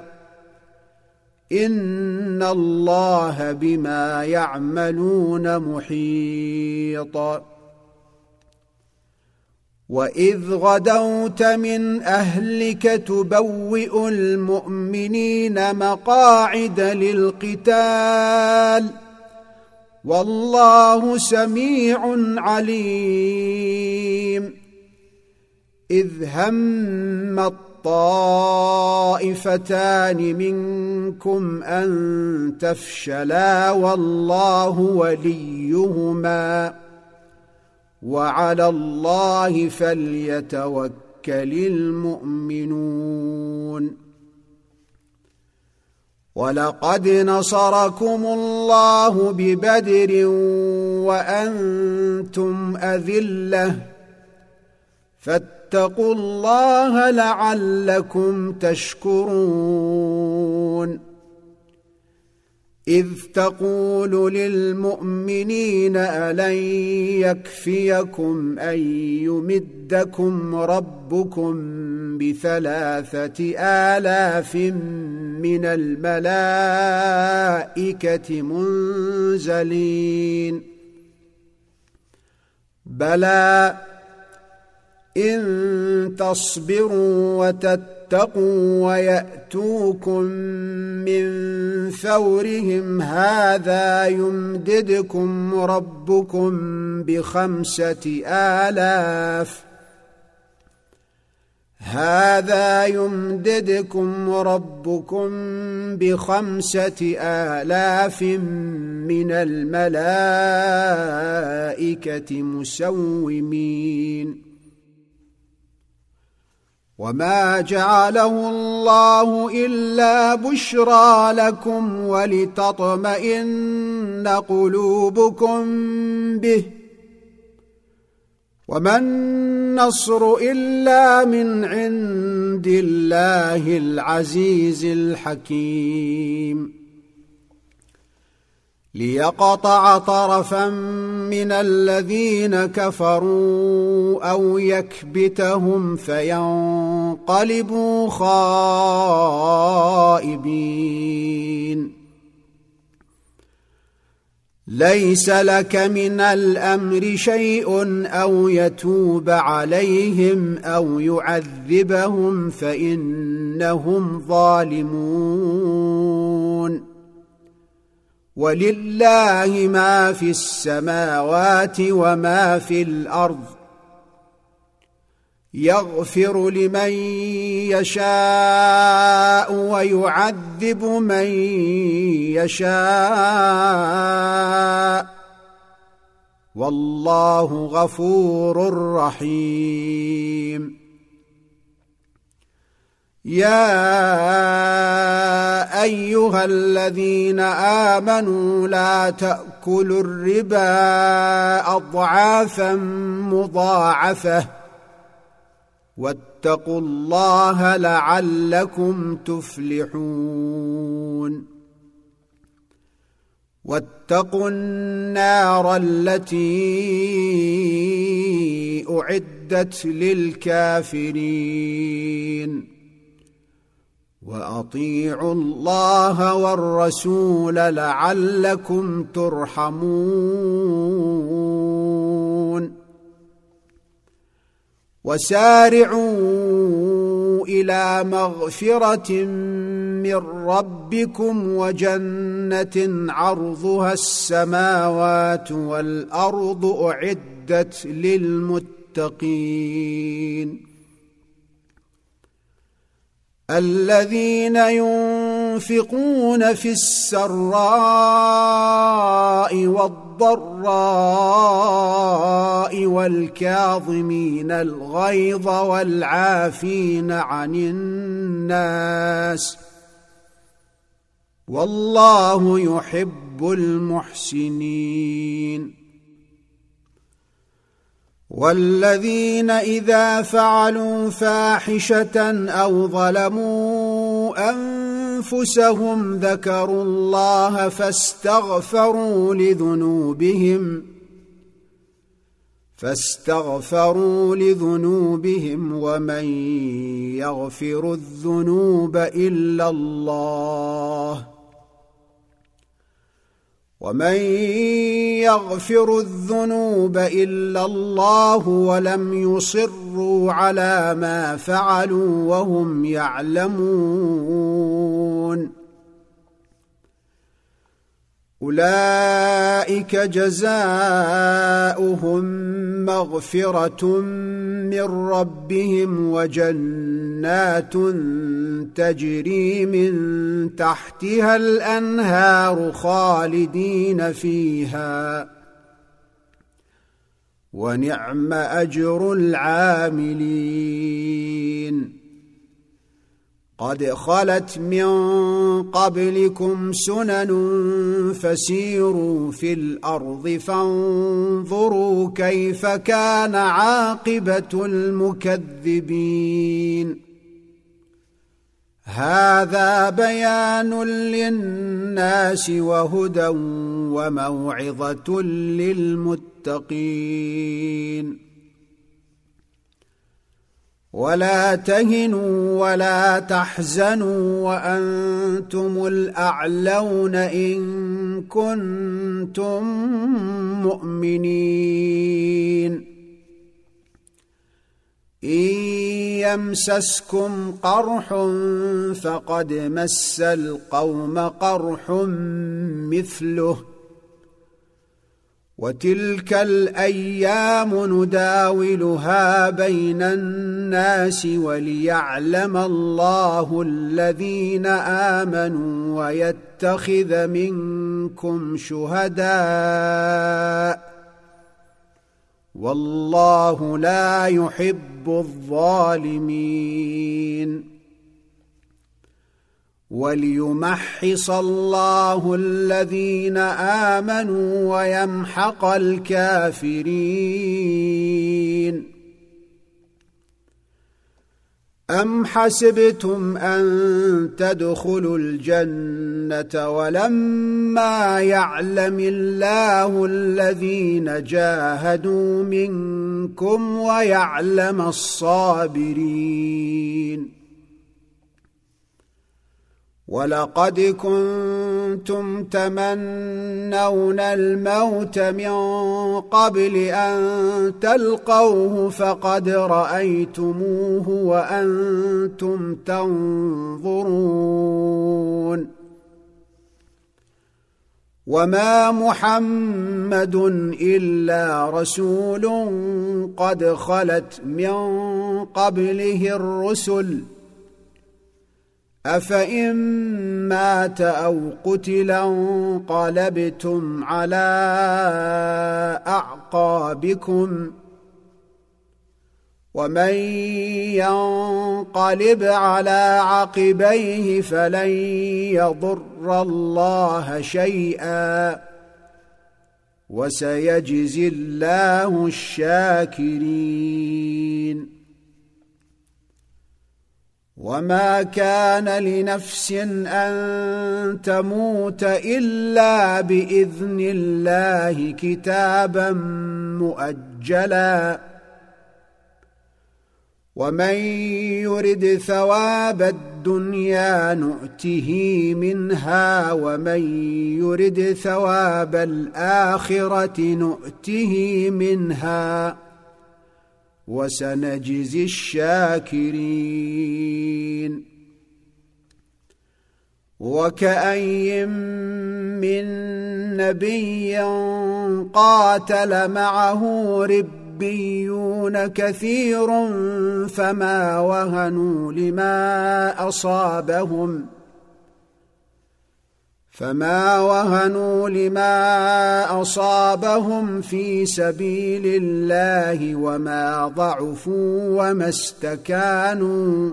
إن الله بما يعملون محيط. وإذ غدوت من أهلك تبوئ المؤمنين مقاعد للقتال والله سميع عليم. إذ هم الطائفتان منكم أن تفشلا والله وليهما وعلى الله فليتوكل المؤمنون. ولقد نصركم الله ببدر وأنتم أذلة فاتقوا الله لعلكم تشكرون. إذ تقول للمؤمنين ألن يكفيكم أن يمدكم ربكم ب3,000 من الملائكة منزلين بلى إن تصبروا وتتقوا ويأتوكم من فورهم هذا يمددكم ربكم ب5,000 من الملائكة مسومين. وما جعله الله إلا بشرى لكم ولتطمئن قلوبكم به وما النصر إلا من عند الله العزيز الحكيم. ليقطع طرفا من الذين كفروا أو يكبتهم فينقلبوا خائبين. ليس لك من الأمر شيء أو يتوب عليهم أو يعذبهم فإنهم ظالمون. ولله ما في السماوات وما في الأرض يغفر لمن يشاء ويعذب من يشاء والله غفور رحيم. يا أيها الذين آمنوا لا تأكلوا الربا أضعافا مضاعفة واتقوا الله لعلكم تفلحون. واتقوا النار التي أعدت للكافرين. وأطيعوا الله والرسول لعلكم ترحمون. وسارعوا إلى مغفرة من ربكم وجنة عرضها السماوات والأرض أعدت للمتقين الذين ينفقون في السراء والضراء والكاظمين الغيظ والعافين عن الناس والله يحب المحسنين. والذين إذا فعلوا فاحشة أو ظلموا أنفسهم ذكروا الله فاستغفروا لذنوبهم ومن يغفر الذنوب إلا الله ولم يصروا على ما فعلوا وهم يعلمون أولئك جزاؤهم مغفرة من ربهم وجنات تجري من تحتها الأنهار خالدين فيها ونعم أجر العاملين قد خلت من قبلكم سنن فسيروا في الأرض فانظروا كيف كان عاقبة المكذبين هذا بيان للناس وهدى وموعظة للمتقين ولا تهنوا ولا تحزنوا وأنتم الأعلون إن كنتم مؤمنين إن يمسسكم قرح فقد مس القوم قرح مثله وتلك الأيام نداولها بين الناس وليعلم الله الذين آمنوا ويتخذ منكم شهداء والله لا يحب الظالمين وليمحص الله الذين آمنوا ويمحق الكافرين أم حسبتم أن تدخلوا الجنة ولما يعلم الله الذين جاهدوا منكم ويعلم الصابرين ولقد كنتم تمنون الموت من قبل أن تلقوه فقد رأيتموه وأنتم تنظرون وما محمد إلا رسول قد خلت من قبله الرسل أفإن مات أو قتلا انقلبتم على أعقابكم ومن ينقلب على عقبيه فلن يضر الله شيئا وسيجزي الله الشاكرين وما كان لنفس أن تموت إلا بإذن الله كتابا مؤجلا ومن يرد ثواب الدنيا نؤته منها ومن يرد ثواب الآخرة نؤته منها وسنجزي الشاكرين وكأي من نبي قاتل معه ربيون كثير فما وهنوا لما أصابهم في سبيل الله وما ضعفوا وما استكانوا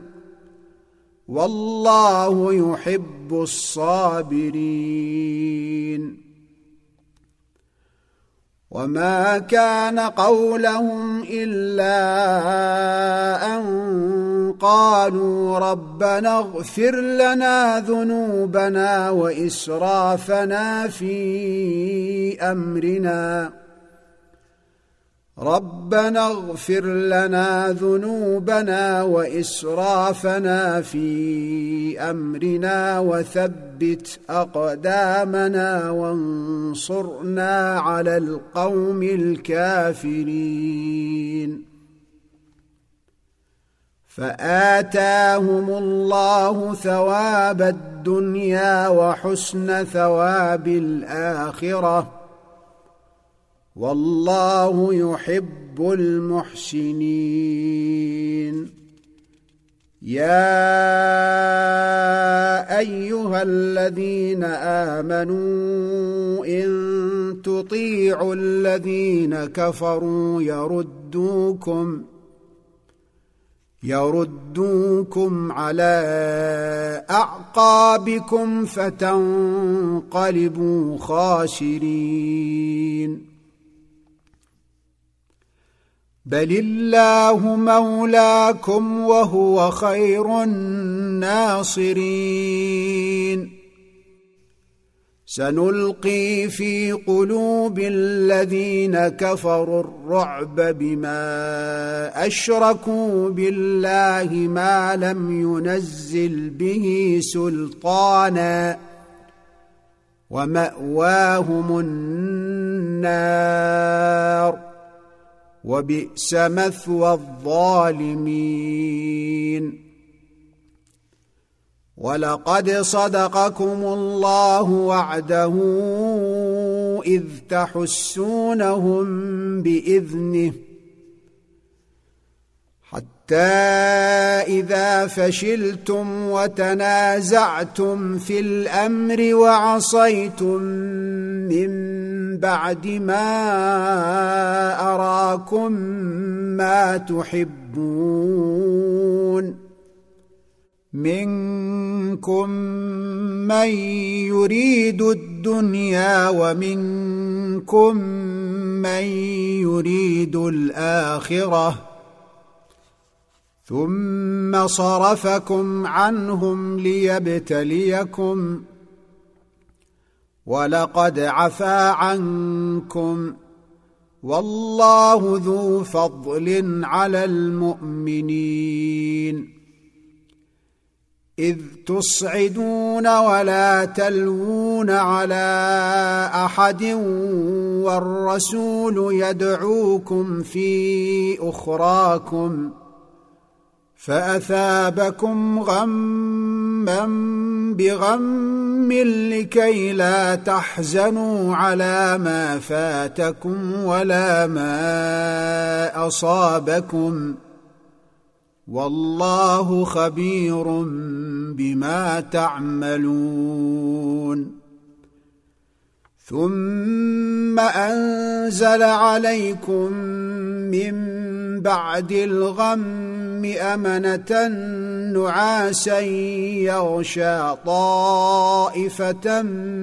والله يحب الصابرين وما كان قولهم إلا أن قالوا ربنا اغفر لنا ذنوبنا وإسرافنا في أمرنا ربنا اغفر لنا ذنوبنا وإسرافنا في أمرنا وثبت أقدامنا وانصرنا على القوم الكافرين فآتاهم الله ثواب الدنيا وحسن ثواب الآخرة والله يحب المحسنين يا أيها الذين آمنوا إن تطيعوا الذين كفروا يردوكم على أعقابكم فتنقلبوا خاسرين بل الله مولاكم وهو خير الناصرين سنلقي في قلوب الذين كفروا الرعب بما أشركوا بالله ما لم ينزل به سلطانا ومأواهم النار وبئس مثوى الظالمين ولقد صدقكم الله وعده إذ تحسونهم بإذنه حتى إذا فشلتم وتنازعتم في الأمر وعصيتم من بعد ما أراكم ما تحبون منكم من يريد الدنيا ومنكم من يريد الآخرة ثم صرفكم عنهم ليبتليكم ولقد عفا عنكم والله ذو فضل على المؤمنين إذ تصعدون ولا تلوون على أحد والرسول يدعوكم في أخراكم فأثابكم غما بغم لكي لا تحزنوا على ما فاتكم ولا ما أصابكم والله خبير بما تعملون ثم أنزل عليكم من بعد الغم أمنة نعاسا يغشى طائفة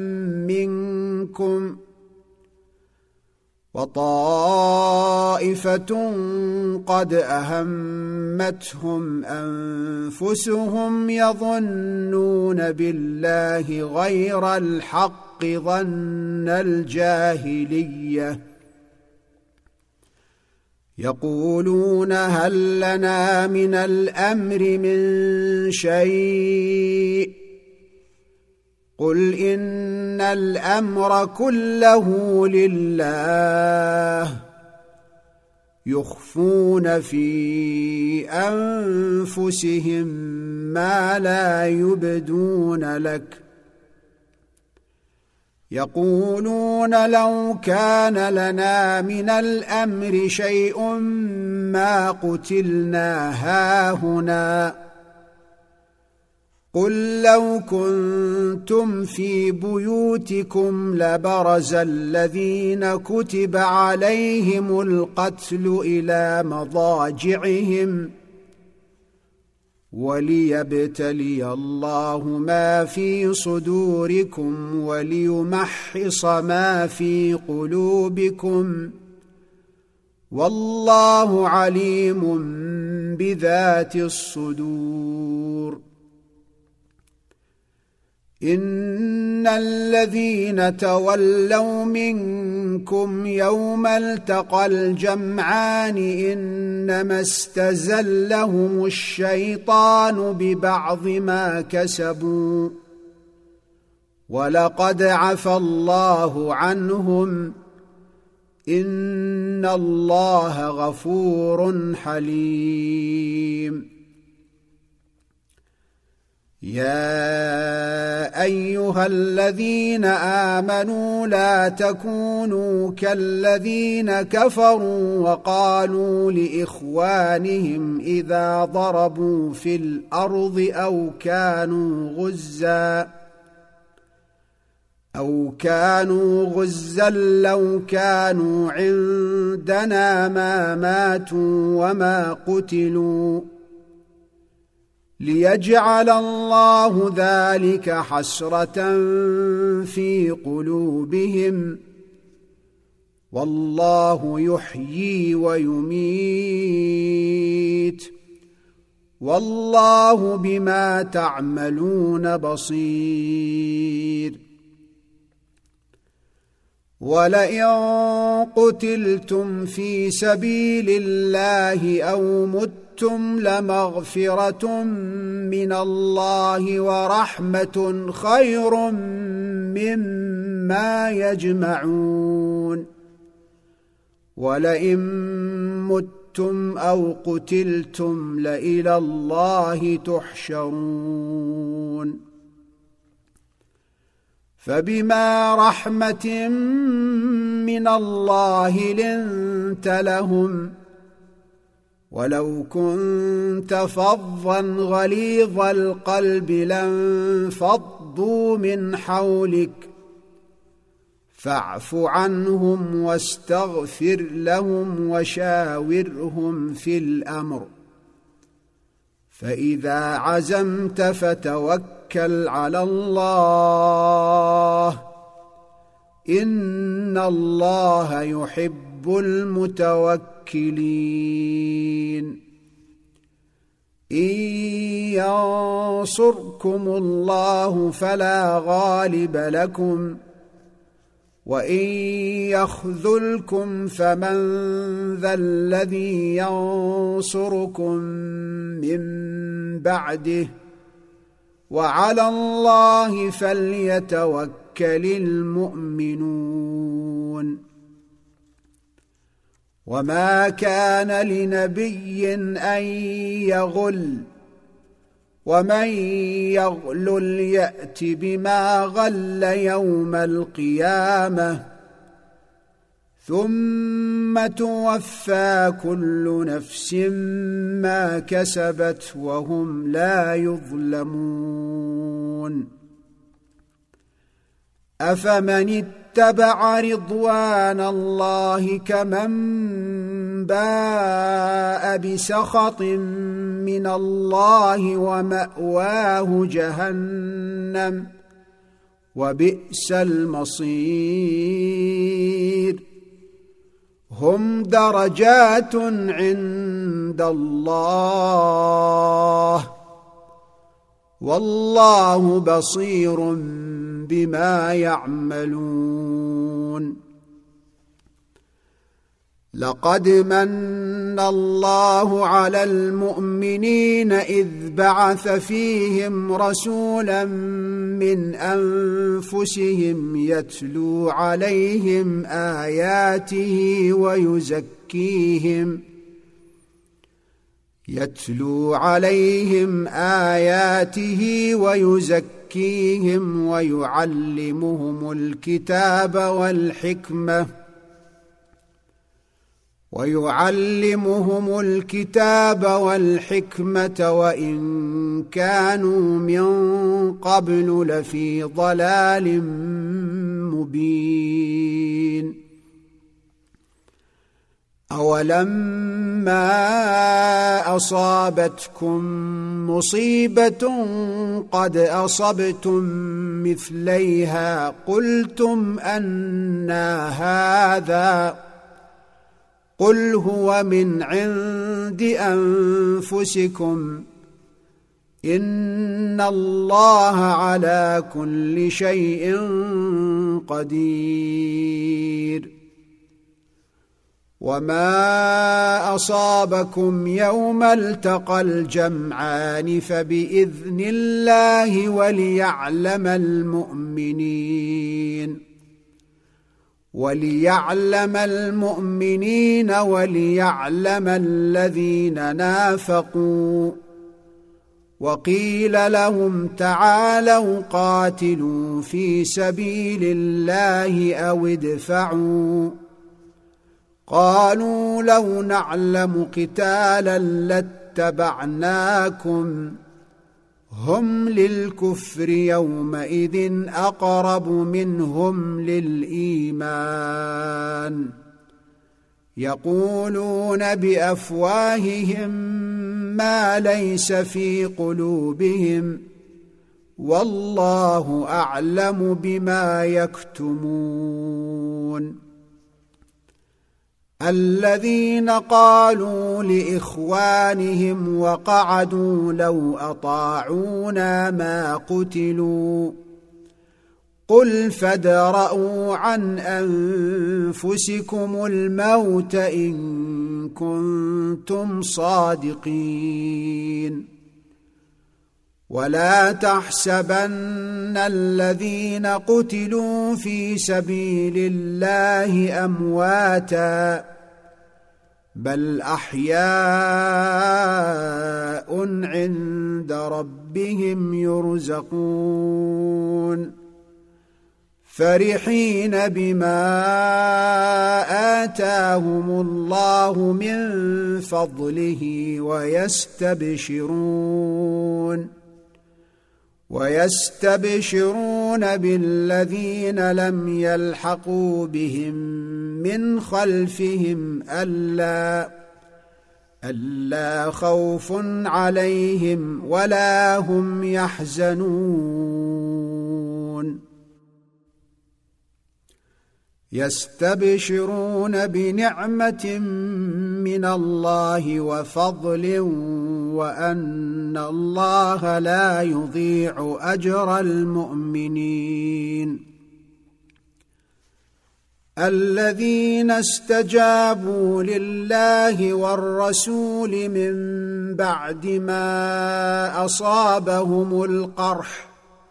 منكم وطائفة قد أهمتهم أنفسهم يظنون بالله غير الحق ظن الجاهلية يقولون هل لنا من الأمر من شيء قل إن الأمر كله لله يخفون في أنفسهم ما لا يبدون لك يقولون لو كان لنا من الأمر شيء ما قتلنا هاهنا قل لو كنتم في بيوتكم لبرز الذين كتب عليهم القتل إلى مضاجعهم وليبتلي الله ما في صدوركم وليمحص ما في قلوبكم، والله عليم بذات الصدور. إن الذين تولوا منكم يوم التقى الجمعان إنما استزلهم الشيطان ببعض ما كسبوا، ولقد عفى الله عنهم، إن الله غفور حليم. يا أيها الذين آمنوا لا تكونوا كالذين كفروا وقالوا لإخوانهم إذا ضربوا في الأرض أو كانوا غزا لو كانوا عندنا ما ماتوا وما قتلوا، ليجعل الله ذلك حسرة في قلوبهم، والله يحيي ويميت، والله بما تعملون بصير. ولئن قتلتم في سبيل الله أو متم لمغفرة من الله ورحمة خير مما يجمعون. ولئن متم أو قتلتم لإلى الله تحشرون. فبما رحمة من الله لنت لهم، ولو كنت فظا غليظ القلب لانفضوا من حولك، فاعف عنهم واستغفر لهم وشاورهم في الأمر، فإذا عزمت فتوكل على الله، إن الله يحب المتوكلين. إن ينصركم الله فلا غالب لكم، وإن يخذلكم فمن ذا الذي ينصركم من بعده، وعلى الله فليتوكل المؤمنون. وما كان لنبي أن يغل، ومن يغلل يأت بما غل يوم القيامة، ثم توفى كل نفس ما كسبت وهم لا يظلمون. أفمن اتبع رضوان الله كمن باء بسخط من الله ومأواه جهنم، وبئس المصير. هم درجات عند الله، والله بصير بما يعملون. لقد من الله على المؤمنين إذ بعث فيهم رسولا من أنفسهم يتلو عليهم آياته ويزكيهم ويعلمهم الكتاب والحكمة وإن كانوا من قبل لفي ضلال مبين. أولما أصابتكم مصيبة قد أصبتم مثليها قلتم أنى هذا قل هو من عند أنفسكم إن الله على كل شيء قدير وما أصابكم يوم التقى الجمعان فبإذن الله وليعلم المؤمنين وليعلم الذين نافقوا وقيل لهم تعالوا قاتلوا في سبيل الله أو ادفعوا قالوا لو نعلم قتالا لاتبعناكم هم للكفر يومئذ أقرب منهم للإيمان يقولون بأفواههم ما ليس في قلوبهم والله أعلم بما يكتمون الذين قالوا لإخوانهم وقعدوا لو أطاعونا ما قتلوا قل فادرءوا عن أنفسكم الموت إن كنتم صادقين ولا تحسبن الذين قتلوا في سبيل الله أمواتا بل أحياء عند ربهم يرزقون فرحين بما آتاهم الله من فضله ويستبشرون بالذين لم يلحقوا بهم من خلفهم ألا خوف عليهم ولا هم يحزنون يستبشرون بنعمة من الله وفضل وأن الله لا يضيع أجر المؤمنين الذين استجابوا لله والرسول من بعد ما أصابهم القرح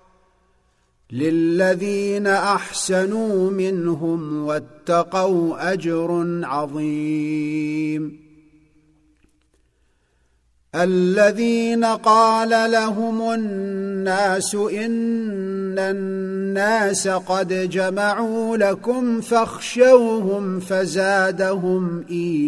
للذين أحسنوا منهم واتقوا أجر عظيم الذين قال لهم الناس إن الناس قد جمعوا لكم فاخشوهم فزادهم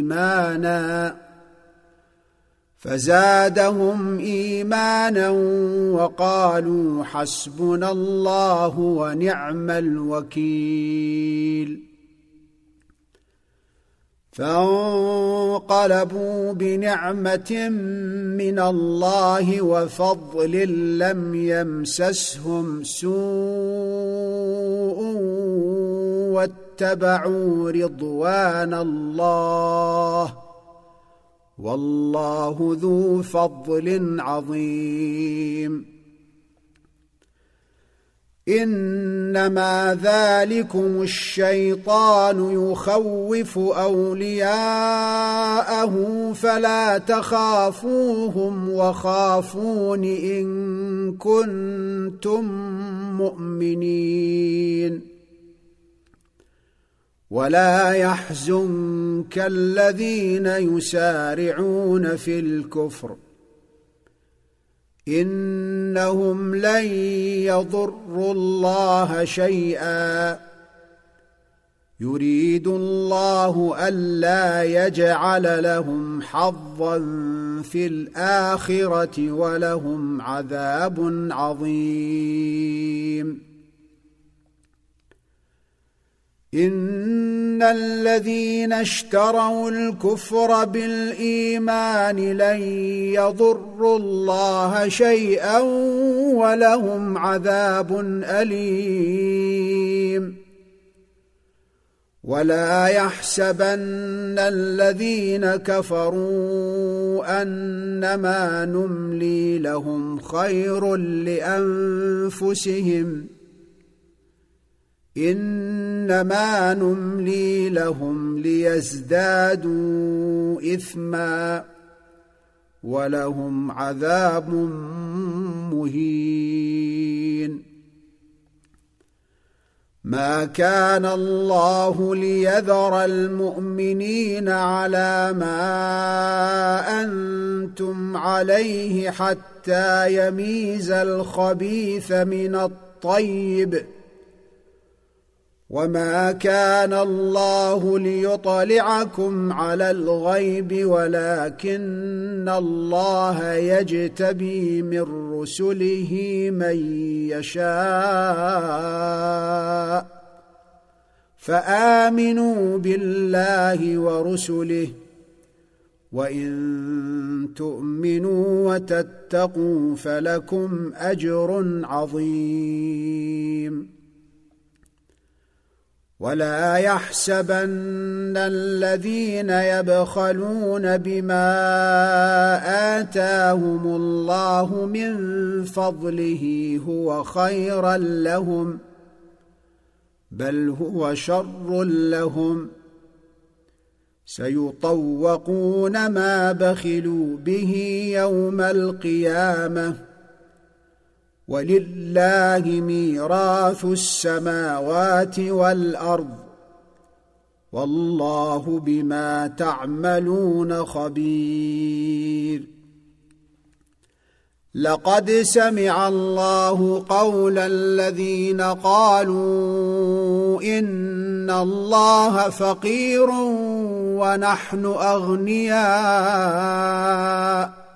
إيمانا وقالوا حسبنا الله ونعم الوكيل فانقلبوا بنعمة من الله وفضل لم يمسسهم سوء واتبعوا رضوان الله والله ذو فضل عظيم إنما ذلكم الشيطان يخوف أولياءه فلا تخافوهم وخافون إن كنتم مؤمنين ولا يحزنك الذين يسارعون في الكفر إنهم لن يضروا الله شيئا يريد الله ألا يجعل لهم حظا في الآخرة ولهم عذاب عظيم إن إن الذين اشتروا الكفر بالإيمان لن يضروا الله شيئا ولهم عذاب أليم ولا يحسبن الذين كفروا أنما نملي لهم خير لأنفسهم إنما نملي لهم ليزدادوا إثما ولهم عذاب مهين ما كان الله ليذر المؤمنين على ما أنتم عليه حتى يميز الخبيث من الطيب وما كان الله ليطلعكم على الغيب ولكن الله يجتبي من رسله من يشاء فآمنوا بالله ورسله وإن تؤمنوا وتتقوا فلكم أجر عظيم ولا يحسبن الذين يبخلون بما آتاهم الله من فضله هو خيرا لهم بل هو شر لهم سيطوقون ما بخلوا به يوم القيامة ولله ميراث السماوات والأرض والله بما تعملون خبير لقد سمع الله قول الذين قالوا إن الله فقير ونحن أغنياء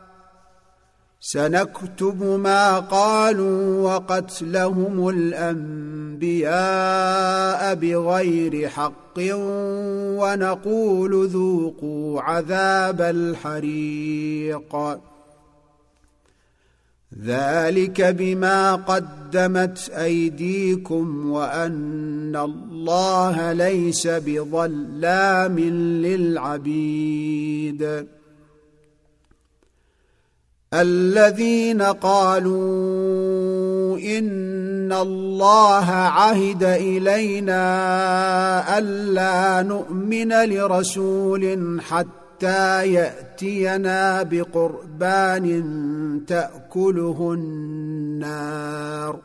سنكتب ما قالوا وقتلهم الأنبياء بغير حق ونقول ذوقوا عذاب الحريق ذلك بما قدمت أيديكم وأن الله ليس بظلام للعبيد الذين قالوا إن الله عهد إلينا ألا نؤمن لرسول حتى يأتينا بقربان تأكله النار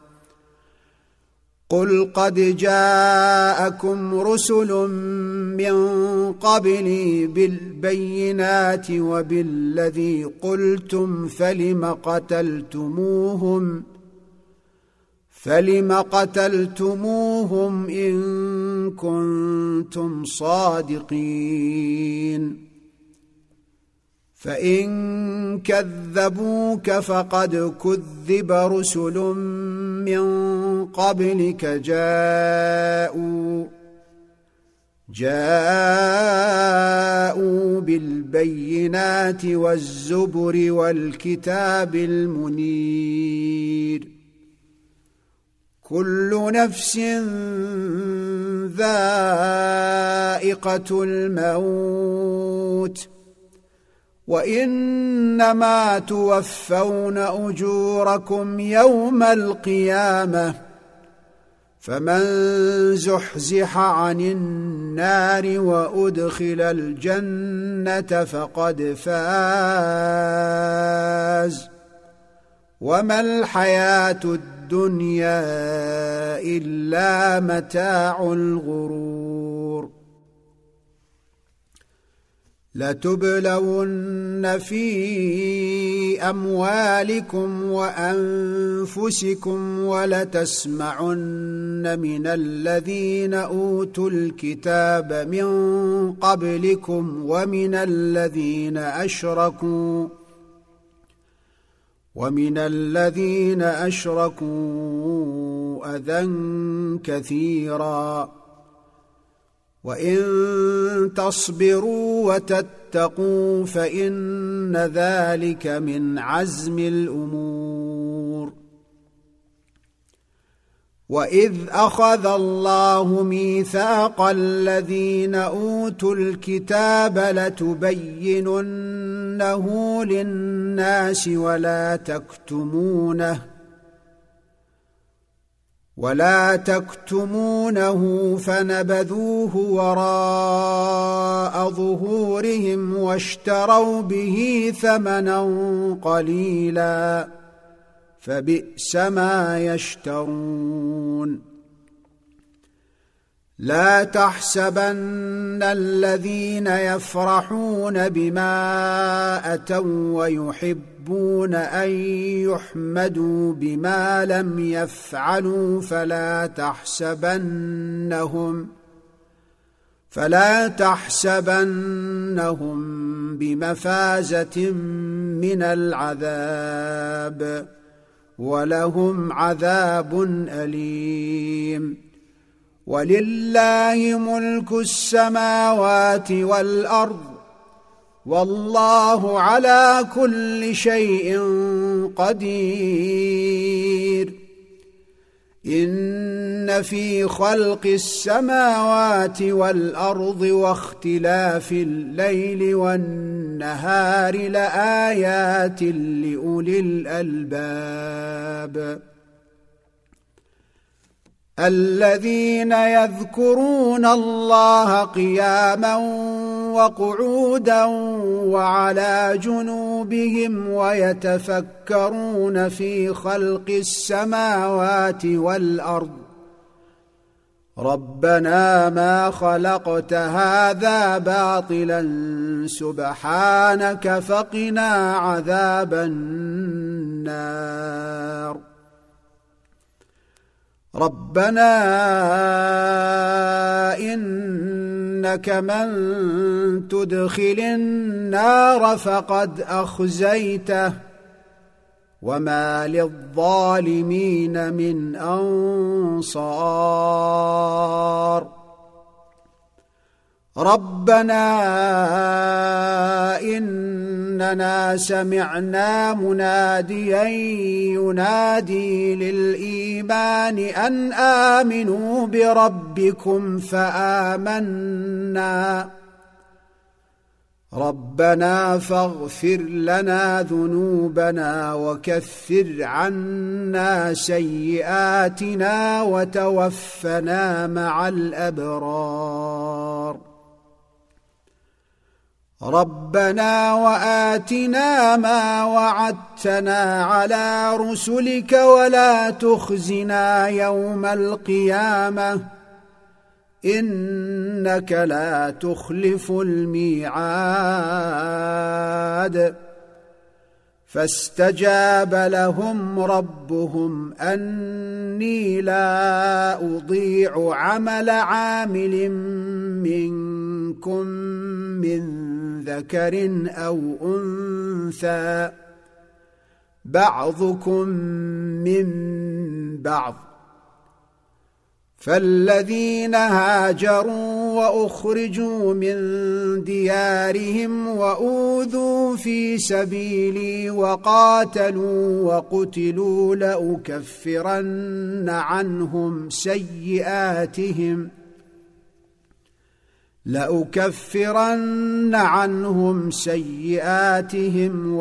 قل قد جاءكم رسل من قبلي بالبينات وبالذي قلتم فلم قتلتموهم إن كنتم صادقين فإن كذبوك فقد كذب رسل من قبلك جاءوا بالبينات والزبر والكتاب المنير كل نفس ذائقة الموت وإنما توفون أجوركم يوم القيامة فمن زحزح عن النار وأدخل الجنة فقد فاز وما الحياة الدنيا إلا متاع الغرور لتبلون في أموالكم وأنفسكم ولتسمعن من الذين أوتوا الكتاب من قبلكم ومن الذين أشركوا أذى كثيرا وإن تصبروا وتتقوا فإن ذلك من عزم الأمور. وإذ أخذ الله ميثاق الذين أوتوا الكتاب لتبيننه للناس ولا تكتمونه فنبذوه وراء ظهورهم واشتروا به ثمنا قليلا فبئس ما يشترون. لا تحسبن الذين يفرحون بما أتوا ويحبون أن يحمدوا بما لم يفعلوا فلا تحسبنهم بمفازة من العذاب ولهم عذاب أليم. ولله ملك السماوات والأرض والله على كل شيء قدير. إن في خلق السماوات والأرض واختلاف الليل والنهار لآيات لأولي الألباب الذين يذكرون الله قياما وقعودا وعلى جنوبهم ويتفكرون في خلق السماوات والأرض ربنا ما خلقت هذا باطلا سبحانك فقنا عذاب النار. ربنا إنك من تدخل النار فقد أخزيته وما للظالمين من أنصار. ربنا إننا سمعنا مناديا ينادي للإيمان أن آمنوا بربكم فآمنا. ربنا فاغفر لنا ذنوبنا وكفر عنا سيئاتنا وتوفنا مع الأبرار. ربنا وآتنا ما وعدتنا على رسلك ولا تخزنا يوم القيامة إنك لا تخلف الميعاد. فاستجاب لهم ربهم أني لا أضيع عمل عامل منكم من ذكر أو أنثى بعضكم من بعض. فالذين هاجروا وأخرجوا من ديارهم وأوذوا في سبيلي وقاتلوا وقتلوا لأكفرن عنهم سيئاتهم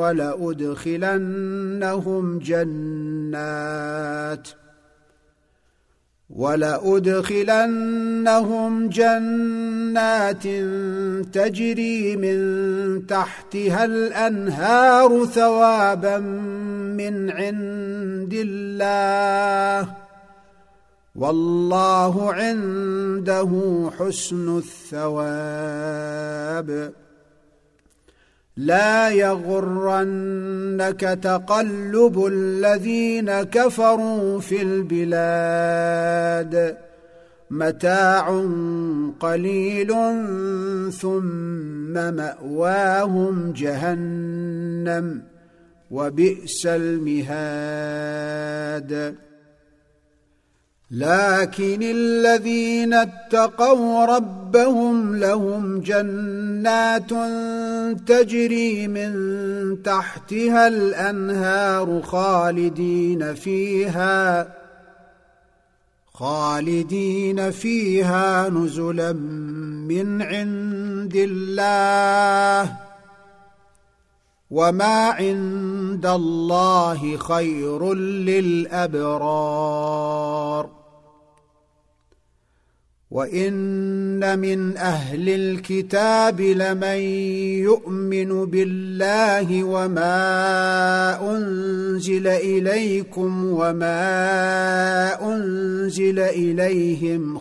ولأدخلنهم جنات تجري من تحتها الأنهار ثوابا من عند الله والله عنده حسن الثواب. لا يغرنك تقلب الذين كفروا في البلاد متاع قليل ثم مأواهم جهنم وبئس المهاد. لكن الذين اتقوا ربهم لهم جنات تجري من تحتها الأنهار خالدين فيها نزلا من عند الله وما عند الله خير للأبرار وإن من أهل الكتاب لمن يؤمن بالله وما أنزل إليكم وما أنزل إليهم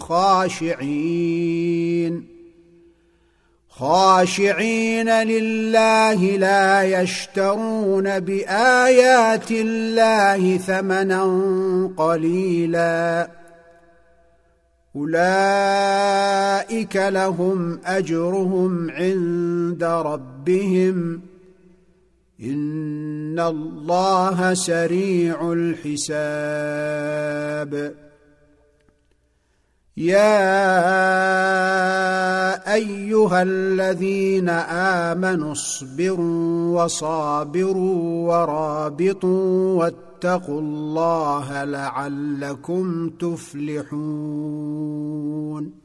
خاشعين لله لا يشترون بآيات الله ثمنا قليلا أولئك لهم أجرهم عند ربهم إن الله سريع الحساب يا أيها الذين آمنوا اصبروا وصابروا ورابطوا واتقوا الله لعلكم تفلحون